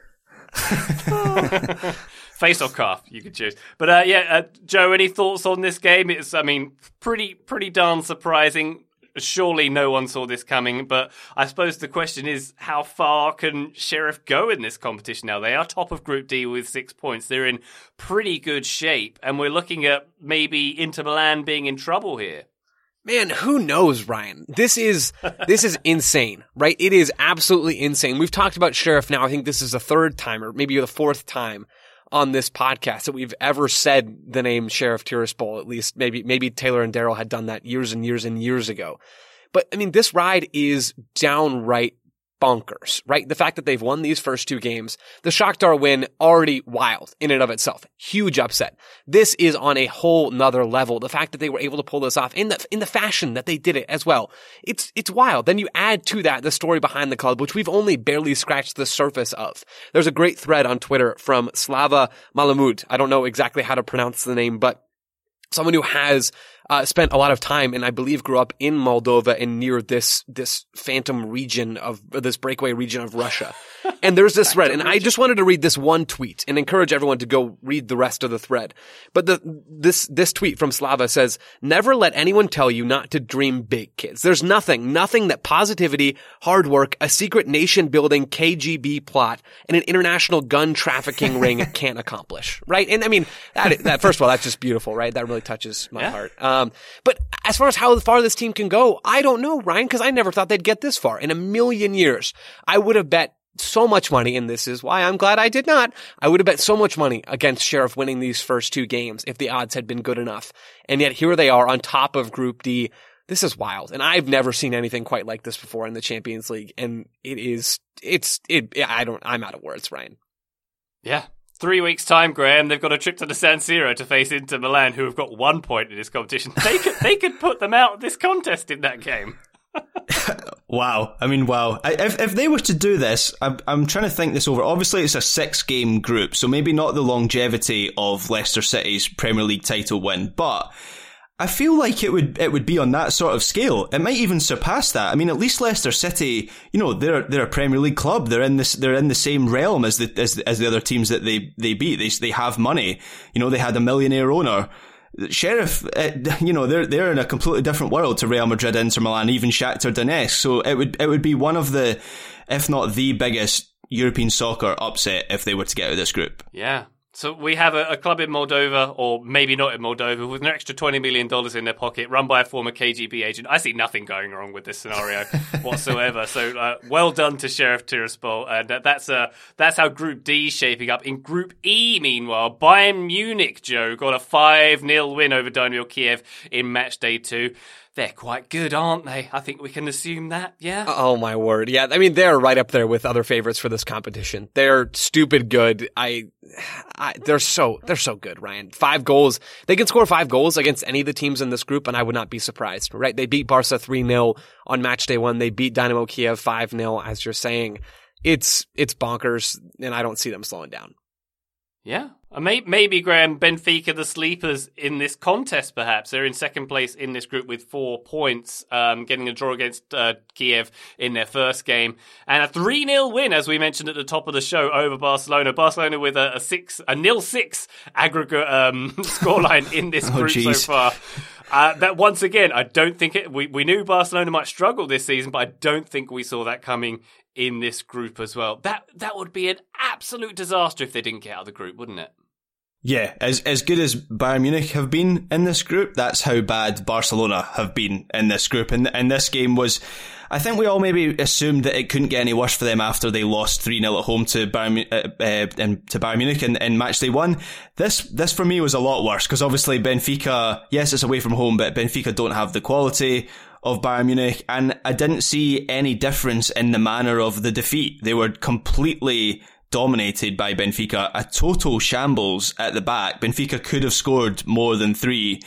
Face or calf, you could choose. But uh, yeah, uh, Joe, any thoughts on this game? It's, I mean, pretty, pretty darn surprising. Surely no one saw this coming, but I suppose the question is, how far can Sheriff go in this competition now? They are top of Group D with six points. They're in pretty good shape, and we're looking at maybe Inter Milan being in trouble here. Man, who knows, Ryan? This is this is insane, right? It is absolutely insane. We've talked about Sheriff now. I think this is the third time, or maybe the fourth time on this podcast that we've ever said the name Sheriff Tiraspol. At least maybe maybe Taylor and Daryl had done that years and years and years ago. But I mean, this ride is downright bonkers, right? The fact that they've won these first two games, the Shakhtar win, already wild in and of itself. Huge upset. This is on a whole nother level. The fact that they were able to pull this off in the in the fashion that they did it as well. It's it's wild. Then you add to that the story behind the club, which we've only barely scratched the surface of. There's a great thread on Twitter from Slava Malamud. I don't know exactly how to pronounce the name, but someone who has uh, spent a lot of time and I believe grew up in Moldova and near this this phantom region of this breakaway region of Russia. And there's this thread, and I just wanted to read this one tweet and encourage everyone to go read the rest of the thread. But the this this tweet from Slava says, "Never let anyone tell you not to dream big, kids. There's nothing, nothing that positivity, hard work, a secret nation-building K G B plot, and an international gun trafficking ring can't accomplish." Right? And I mean, that, that first of all, that's just beautiful, right? That really touches my yeah. heart. Um, but as far as how far this team can go, I don't know, Ryan, because I never thought they'd get this far. In a million years, I would have bet so much money, and this is why I'm glad I did not. I would have bet so much money against Sheriff winning these first two games if the odds had been good enough. And yet here they are on top of Group D. This is wild. And I've never seen anything quite like this before in the Champions League. And it is, it's, it, I don't, I'm out of words, Ryan. Yeah. Three weeks' time, Graham, they've got a trip to the San Siro to face Inter Milan, who have got one point in this competition. They could, they could put them out of this contest in that game. Wow. I mean, wow. If if they were to do this, I'm, I'm trying to think this over. Obviously, it's a six-game group, so maybe not the longevity of Leicester City's Premier League title win, but I feel like it would it would be on that sort of scale. It might even surpass that. I mean, at least Leicester City, you know, they're they're a Premier League club. They're in this they're in the same realm as the as, as the other teams that they they beat. They they have money. You know, they had a millionaire owner. Sheriff, uh, you know, they're they're in a completely different world to Real Madrid, Inter Milan, even Shakhtar Donetsk. So it would it would be one of the, if not the biggest European soccer upset if they were to get out of this group. Yeah. So we have a, a club in Moldova, or maybe not in Moldova, with an extra twenty million dollars in their pocket, run by a former K G B agent. I see nothing going wrong with this scenario whatsoever. So uh, well done to Sheriff Tiraspol. And uh, that's uh, that's how Group D is shaping up. In Group E, meanwhile, Bayern Munich, Joe, got a five nil win over Dynamo Kiev in match day two. They're quite good, aren't they? I think we can assume that, yeah? Oh, my word. Yeah, I mean, they're right up there with other favorites for this competition. They're stupid good. I, I, they're so, they're so good, Ryan. Five goals. They can score five goals against any of the teams in this group, and I would not be surprised, right? They beat Barca three nil on match day one. They beat Dynamo Kiev five nil, as you're saying. It's, it's bonkers, and I don't see them slowing down. Yeah. Maybe, Graham, Benfica, the sleepers in this contest, perhaps. They're in second place in this group with four points, um, getting a draw against uh, Kiev in their first game. And a three nil win, as we mentioned at the top of the show, over Barcelona. Barcelona with a, a six, a nil six aggregate um, scoreline in this group oh, so far. Uh, that once again, I don't think it, we, we knew Barcelona might struggle this season, but I don't think we saw that coming in this group as well. That that would be an absolute disaster if they didn't get out of the group, wouldn't it? Yeah, as as good as Bayern Munich have been in this group, that's how bad Barcelona have been in this group. And, and this game was, I think we all maybe assumed that it couldn't get any worse for them after they lost three nil at home to Bayern, uh, uh, to Bayern Munich in, in match day one. This, this for me was a lot worse, because obviously Benfica, yes, it's away from home, but Benfica don't have the quality of Bayern Munich, and I didn't see any difference in the manner of the defeat. They were completely dominated by Benfica, a total shambles at the back. Benfica could have scored more than three,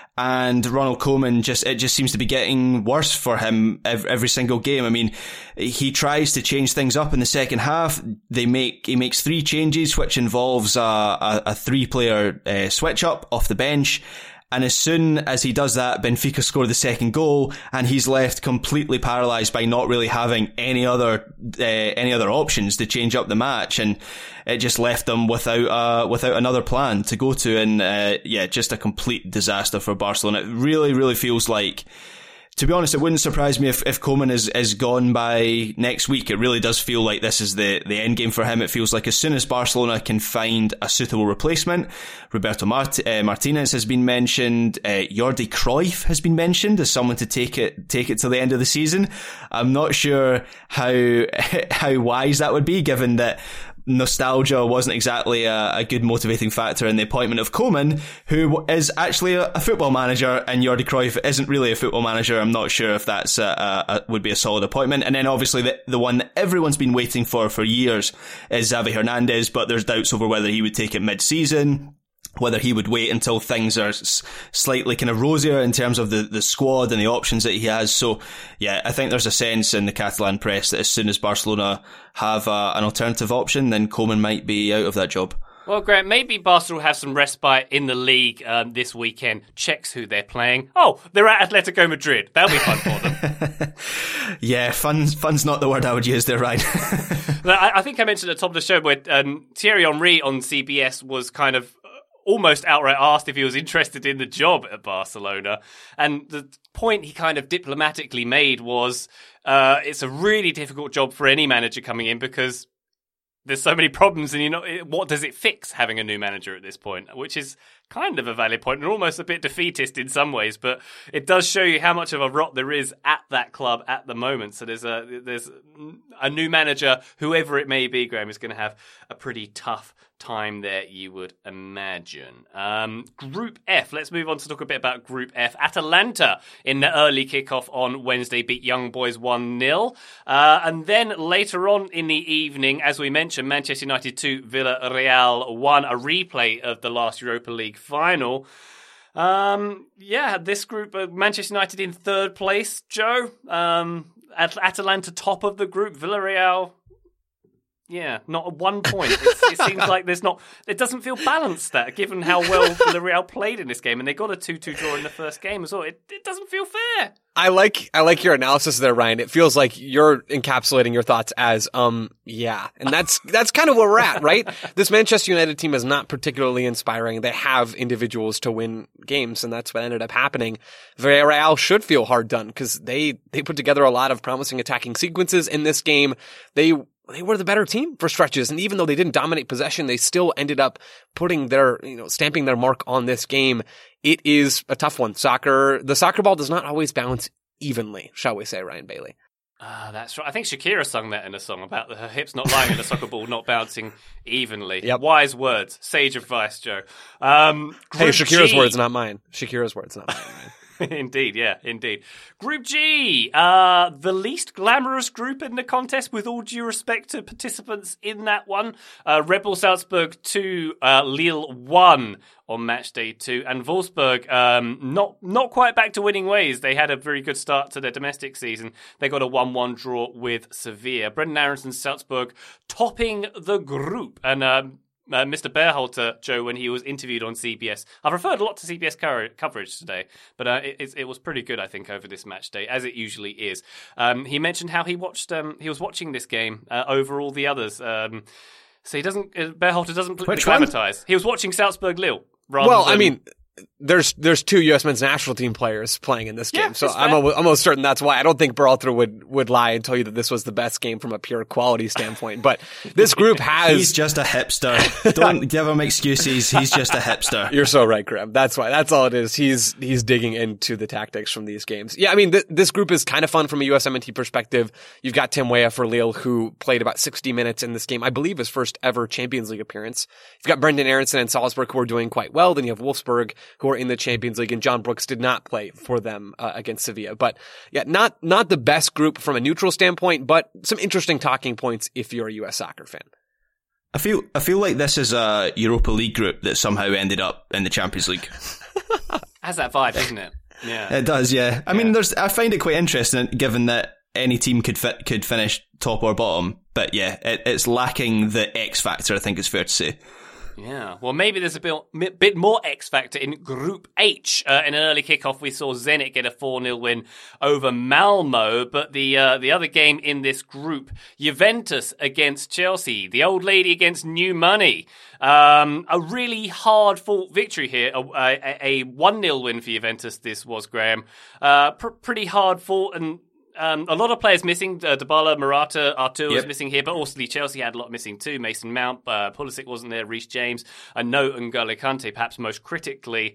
and Ronald Koeman just, it just seems to be getting worse for him every, every single game. I mean, he tries to change things up in the second half. They make, he makes three changes, which involves a, a, a three player uh, switch up off the bench. And as soon as he does that, Benfica score the second goal, and he's left completely paralysed by not really having any other uh, any other options to change up the match, and it just left them without uh, without another plan to go to, and uh, yeah, just a complete disaster for Barcelona. It really, really feels like, to be honest, it wouldn't surprise me if, if Koeman is, is gone by next week. It really does feel like this is the, the end game for him. It feels like as soon as Barcelona can find a suitable replacement, Roberto Mart- uh, Martinez has been mentioned, uh, Jordi Cruyff has been mentioned as someone to take it, take it to the end of the season. I'm not sure how, how wise that would be, given that nostalgia wasn't exactly a, a good motivating factor in the appointment of Koeman, who is actually a, a football manager, and Jordi Cruyff isn't really a football manager. I'm not sure if that's a, a, a, would be a solid appointment. And then obviously the, the one that everyone's been waiting for for years is Xavi Hernandez, but there's doubts over whether he would take it mid-season, whether he would wait until things are s- slightly kind of rosier in terms of the, the squad and the options that he has. So, yeah, I think there's a sense in the Catalan press that as soon as Barcelona have uh, an alternative option, then Koeman might be out of that job. Well, Grant, maybe Barcelona will have some respite in the league um, this weekend. Checks who they're playing. Oh, they're at Atletico Madrid. That'll be fun for them. Yeah, fun's, fun's not the word I would use there, Ryan. I, I think I mentioned at the top of the show where um, Thierry Henry on C B S was kind of almost outright asked if he was interested in the job at Barcelona. And the point he kind of diplomatically made was uh, it's a really difficult job for any manager coming in because there's so many problems, and you know, what does it fix having a new manager at this point? Which is kind of a valid point and almost a bit defeatist in some ways, but it does show you how much of a rot there is at that club at the moment. So there's a there's a new manager, whoever it may be, Graham, is going to have a pretty tough time there, you would imagine. Um, Group F. Let's move on to talk a bit about Group F. Atalanta in the early kickoff on Wednesday beat Young Boys one nil. Uh, and then later on in the evening, as we mentioned, Manchester United two, Villarreal one, a replay of the last Europa League final. Um, yeah, this group, uh, Manchester United in third place, Joe. Um, At- Atalanta top of the group, Villarreal, yeah, not at one point. It's, it seems like there's not. It doesn't feel balanced, that given how well Villarreal played in this game, and they got a two two draw in the first game as well. It, it doesn't feel fair. I like I like your analysis there, Ryan. It feels like you're encapsulating your thoughts as um yeah, and that's that's kind of where we're at, right? This Manchester United team is not particularly inspiring. They have individuals to win games, and that's what ended up happening. Villarreal should feel hard done because they they put together a lot of promising attacking sequences in this game. They They were the better team for stretches, and even though they didn't dominate possession, they still ended up putting their, you know, stamping their mark on this game. It is a tough one. Soccer, the soccer ball does not always bounce evenly, shall we say, Ryan Bailey? Ah, uh, that's right. I think Shakira sung that in a song about her hips not lying and the soccer ball not bouncing evenly. Yep. Wise words. Sage advice, Joe. Um, hey, Shakira's G. words, not mine. Shakira's words, not mine. Indeed, yeah, indeed. Group G, uh, the least glamorous group in the contest, with all due respect to participants in that one. Uh, Red Bull Salzburg two, uh, Lille one on match day two, and Wolfsburg um, not not quite back to winning ways. They had a very good start to their domestic season. They got a one one draw with Sevilla. Brendan Aronson's Salzburg topping the group, and um, Uh, Mister Berhalter, Joe, when he was interviewed on C B S. I've referred a lot to C B S co- coverage today, but uh, it, it was pretty good, I think, over this match day, as it usually is. Um, he mentioned how he watched, um, he was watching this game uh, over all the others. Um, so he doesn't, uh, Berhalter doesn't Which dramatize. He was watching Salzburg Lille. Rather well, than... I mean, there's there's two U S men's national team players playing in this game, Yeah, so it's I'm fair. almost, almost certain that's why. I don't think Berhalter would would lie and tell you that this was the best game from a pure quality standpoint. But this group has. He's just a hipster. Don't give him excuses. He's just a hipster. You're so right, Graham. That's why. That's all it is. He's he's digging into the tactics from these games. Yeah, I mean, th- this group is kind of fun from a U S M N T perspective. You've got Tim Weah for Lille, who played about sixty minutes in this game. I believe his first ever Champions League appearance. You've got Brendan Aronson and Salzburg, who are doing quite well. Then you have Wolfsburg, who are in the Champions League, and John Brooks did not play for them uh, against Sevilla. But yeah, not not the best group from a neutral standpoint, but some interesting talking points if you're a U S soccer fan. I feel I feel like this is a Europa League group that somehow ended up in the Champions League. Has that vibe, doesn't it? Yeah. It does, yeah. I Yeah. mean, there's. I find it quite interesting, given that any team could fit, could finish top or bottom. But yeah, it, it's lacking the X factor, I think it's fair to say. Yeah, well, maybe there's a bit, bit more X factor in Group H. Uh, in an early kickoff, we saw Zenit get a four nil win over Malmo, but the uh, the other game in this group, Juventus against Chelsea, the old lady against new money. Um, a really hard-fought victory here, a, a, a one nil win for Juventus. This was, Graham. Uh, pr- pretty hard-fought and. Um, a lot of players missing. Uh, Dybala, Morata, Artur was Yep. missing here, but also Chelsea had a lot missing too. Mason Mount, uh, Pulisic wasn't there, Reece James, and Note and N'Golo Kante, perhaps most critically.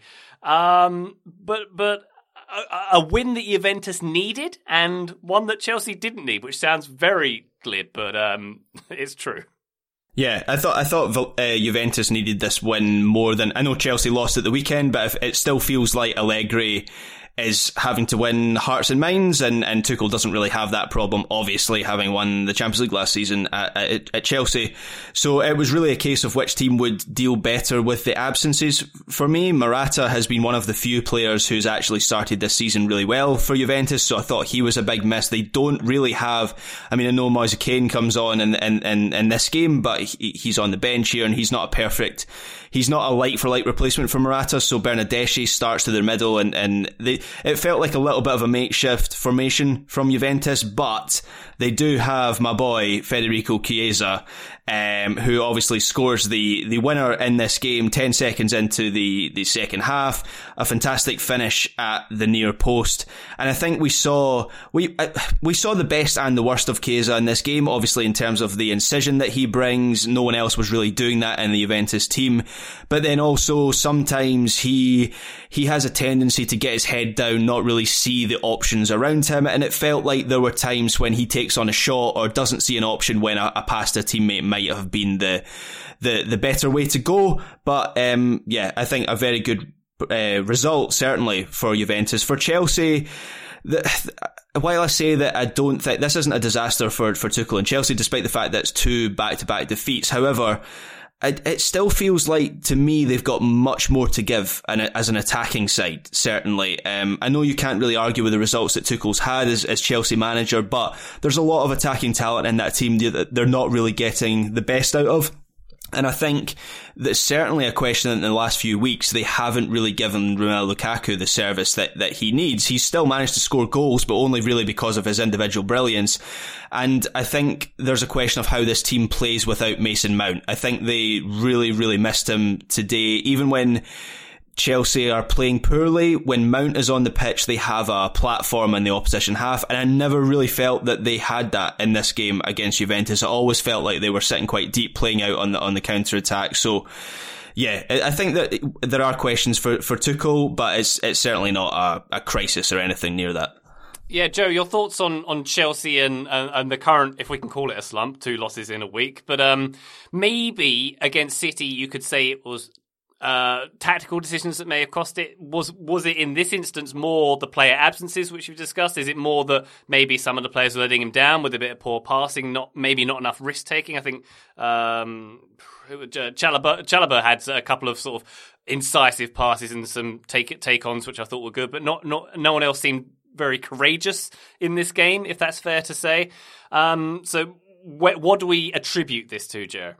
Um, but but a, a win that Juventus needed and one that Chelsea didn't need, which sounds very glib, but um, it's true. Yeah, I thought I thought uh, Juventus needed this win more than I know Chelsea lost at the weekend, but if, it still feels like Allegri is having to win hearts and minds, and, and Tuchel doesn't really have that problem, obviously, having won the Champions League last season at, at, at Chelsea. So it was really a case of which team would deal better with the absences. For me, Morata has been one of the few players who's actually started this season really well for Juventus, so I thought he was a big miss. They don't really have, I mean, I know Moise Kean comes on in, in, in, in this game, but he, he's on the bench here, and he's not a perfect, he's not a like-for-like replacement for Morata, so Bernardeschi starts to their middle, and, and they, it felt like a little bit of a makeshift formation from Juventus, but they do have my boy Federico Chiesa, um, who obviously scores the, the winner in this game ten seconds into the, the second half. A fantastic finish at the near post. And I think we saw, we, uh, we saw the best and the worst of Chiesa in this game, obviously in terms of the incision that he brings. No one else was really doing that in the Juventus team. But then also sometimes he, he has a tendency to get his head down, not really see the options around him. And it felt like there were times when he takes on a shot or doesn't see an option when a, a past a teammate might have been the, the, the better way to go. But, um, yeah, I think a very good, uh, result, certainly for Juventus. For Chelsea, the, while I say that I don't think this isn't a disaster for, for Tuchel and Chelsea, despite the fact that it's two back-to-back defeats. However, It, it still feels like, to me, they've got much more to give and as an attacking side, certainly. Um, I know you can't really argue with the results that Tuchel's had as, as Chelsea manager, but there's a lot of attacking talent in that team that they're not really getting the best out of. And I think that's certainly a question in the last few weeks. They haven't really given Romelu Lukaku the service that, that he needs. He's still managed to score goals, but only really because of his individual brilliance. And I think there's a question of how this team plays without Mason Mount. I think they really, really missed him today. Even when Chelsea are playing poorly, when Mount is on the pitch, they have a platform in the opposition half, and I never really felt that they had that in this game against Juventus. I always felt like they were sitting quite deep, playing out on the on the counter attack. So, yeah, I think that there are questions for for Tuchel, but it's it's certainly not a, a crisis or anything near that. Yeah, Joe, your thoughts on, on Chelsea and, and and the current, if we can call it a slump, two losses in a week, but um maybe against City you could say it was Uh, tactical decisions that may have cost it. Was was it in this instance more the player absences which you've discussed? Is it more that maybe some of the players were letting him down with a bit of poor passing, not maybe not enough risk taking? I think um, Chalobah, Chalobah had a couple of sort of incisive passes and some take take ons which I thought were good, but not not no one else seemed very courageous in this game, if that's fair to say. Um, so wh- what do we attribute this to, Joe?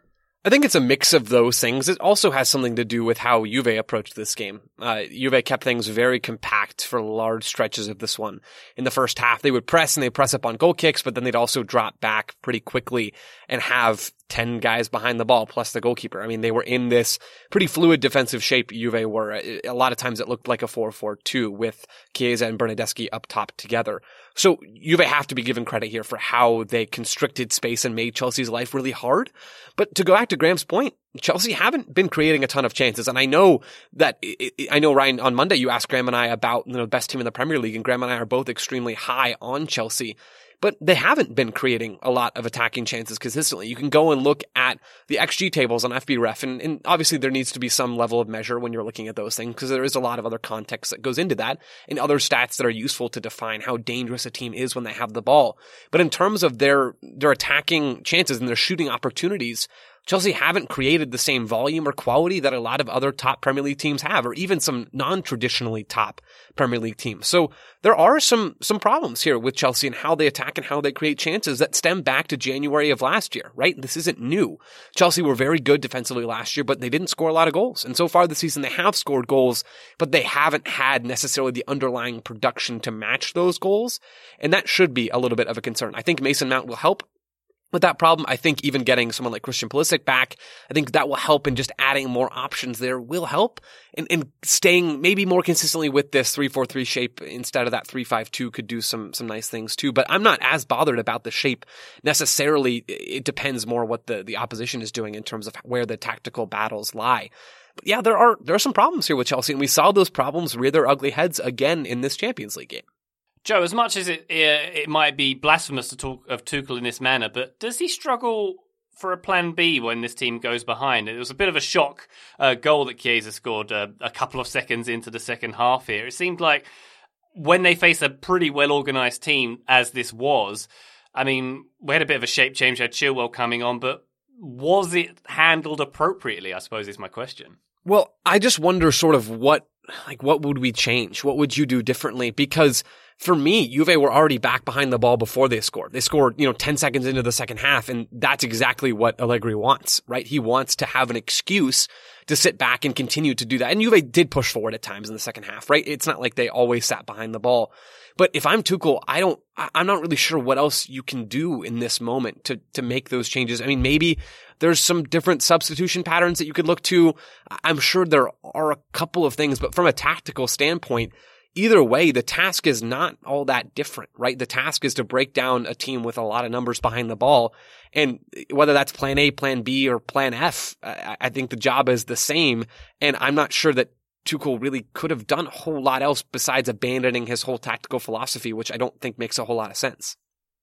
I think it's a mix of those things. It also has something to do with how Juve approached this game. Uh, Juve kept things very compact for large stretches of this one. In the first half, they would press and they'd press up on goal kicks, but then they'd also drop back pretty quickly and have ten guys behind the ball plus the goalkeeper. I mean, they were in this pretty fluid defensive shape, Juve were. A lot of times it looked like a four four two with Chiesa and Bernardeschi up top together. So Juve have to be given credit here for how they constricted space and made Chelsea's life really hard. But to go back to Graham's point, Chelsea haven't been creating a ton of chances. And I know that, I know Ryan, on Monday you asked Graham and I about, you know, the best team in the Premier League, and Graham and I are both extremely high on Chelsea. But they haven't been creating a lot of attacking chances consistently. You can go and look at the X G tables on F B ref, and, and obviously there needs to be some level of measure when you're looking at those things, because there is a lot of other context that goes into that, and other stats that are useful to define how dangerous a team is when they have the ball. But in terms of their their attacking chances and their shooting opportunities, Chelsea haven't created the same volume or quality that a lot of other top Premier League teams have, or even some non-traditionally top Premier League teams. So there are some some problems here with Chelsea and how they attack and how they create chances that stem back to January of last year, right? This isn't new. Chelsea were very good defensively last year, but they didn't score a lot of goals. And so far this season, they have scored goals, but they haven't had necessarily the underlying production to match those goals. And that should be a little bit of a concern. I think Mason Mount will help with that problem. I think even getting someone like Christian Pulisic back, I think that will help, and just adding more options there will help. And, and staying maybe more consistently with this three four three shape instead of that three five two could do some some nice things too. But I'm not as bothered about the shape necessarily. It depends more what the, the opposition is doing in terms of where the tactical battles lie. But yeah, there are there are some problems here with Chelsea, and we saw those problems rear their ugly heads again in this Champions League game. Joe, as much as it it might be blasphemous to talk of Tuchel in this manner, but does he struggle for a plan B when this team goes behind? It was a bit of a shock uh, goal that Chiesa scored uh, a couple of seconds into the second half here. It seemed like when they face a pretty well-organised team, as this was, I mean, we had a bit of a shape change, we had Chilwell coming on, but was it handled appropriately, I suppose is my question. Well, I just wonder sort of what, like, what would we change? What would you do differently? Because for me, Juve were already back behind the ball before they scored. They scored, you know, ten seconds into the second half, and that's exactly what Allegri wants, right? He wants to have an excuse to sit back and continue to do that. And Juve did push forward at times in the second half, right? It's not like they always sat behind the ball. But if I'm Tuchel, I don't, I'm not really sure what else you can do in this moment to, to make those changes. I mean, maybe there's some different substitution patterns that you could look to. I'm sure there are a couple of things, but from a tactical standpoint, either way, the task is not all that different, right? The task is to break down a team with a lot of numbers behind the ball. And whether that's plan A, plan B, or plan F, I think the job is the same. And I'm not sure that Tuchel really could have done a whole lot else besides abandoning his whole tactical philosophy, which I don't think makes a whole lot of sense.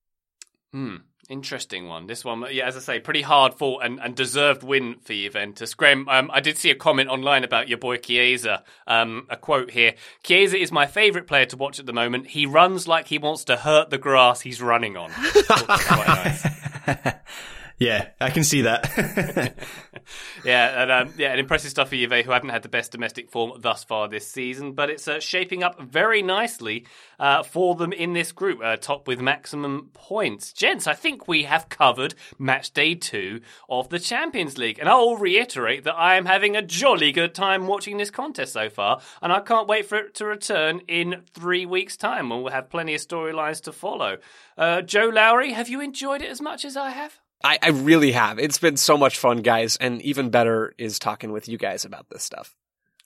Hmm. Interesting one. This one, yeah, as I say, pretty hard fought and, and deserved win for Juventus. Graham, um, I did see a comment online about your boy Chiesa. Um, a quote here: "Chiesa is my favourite player to watch at the moment. He runs like he wants to hurt the grass he's running on." Quite nice. Yeah, I can see that. yeah, and, um, yeah, and impressive stuff for Juve, who haven't had the best domestic form thus far this season, but it's uh, shaping up very nicely uh, for them in this group, uh, top with maximum points. Gents, I think we have covered match day two of the Champions League, and I'll reiterate that I am having a jolly good time watching this contest so far, and I can't wait for it to return in three weeks' time, when we'll have plenty of storylines to follow. Uh, Joe Lowry, have you enjoyed it as much as I have? I, I really have. It's been so much fun, guys, and even better is talking with you guys about this stuff.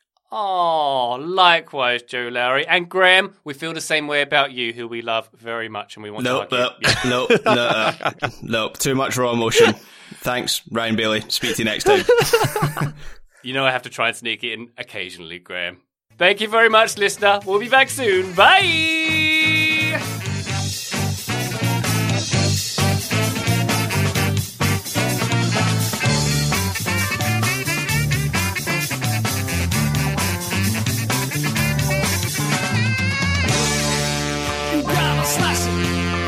Oh, likewise, Joe Lowry. And Graham, we feel the same way about you, who we love very much, and we want nope, to argue. Nope, yeah. nope, no, uh, nope, too much raw emotion. Thanks, Ryan Bailey. Speak to you next time. You know I have to try and sneak it in occasionally, Graham. Thank you very much, listener. We'll be back soon. Bye! Slice it.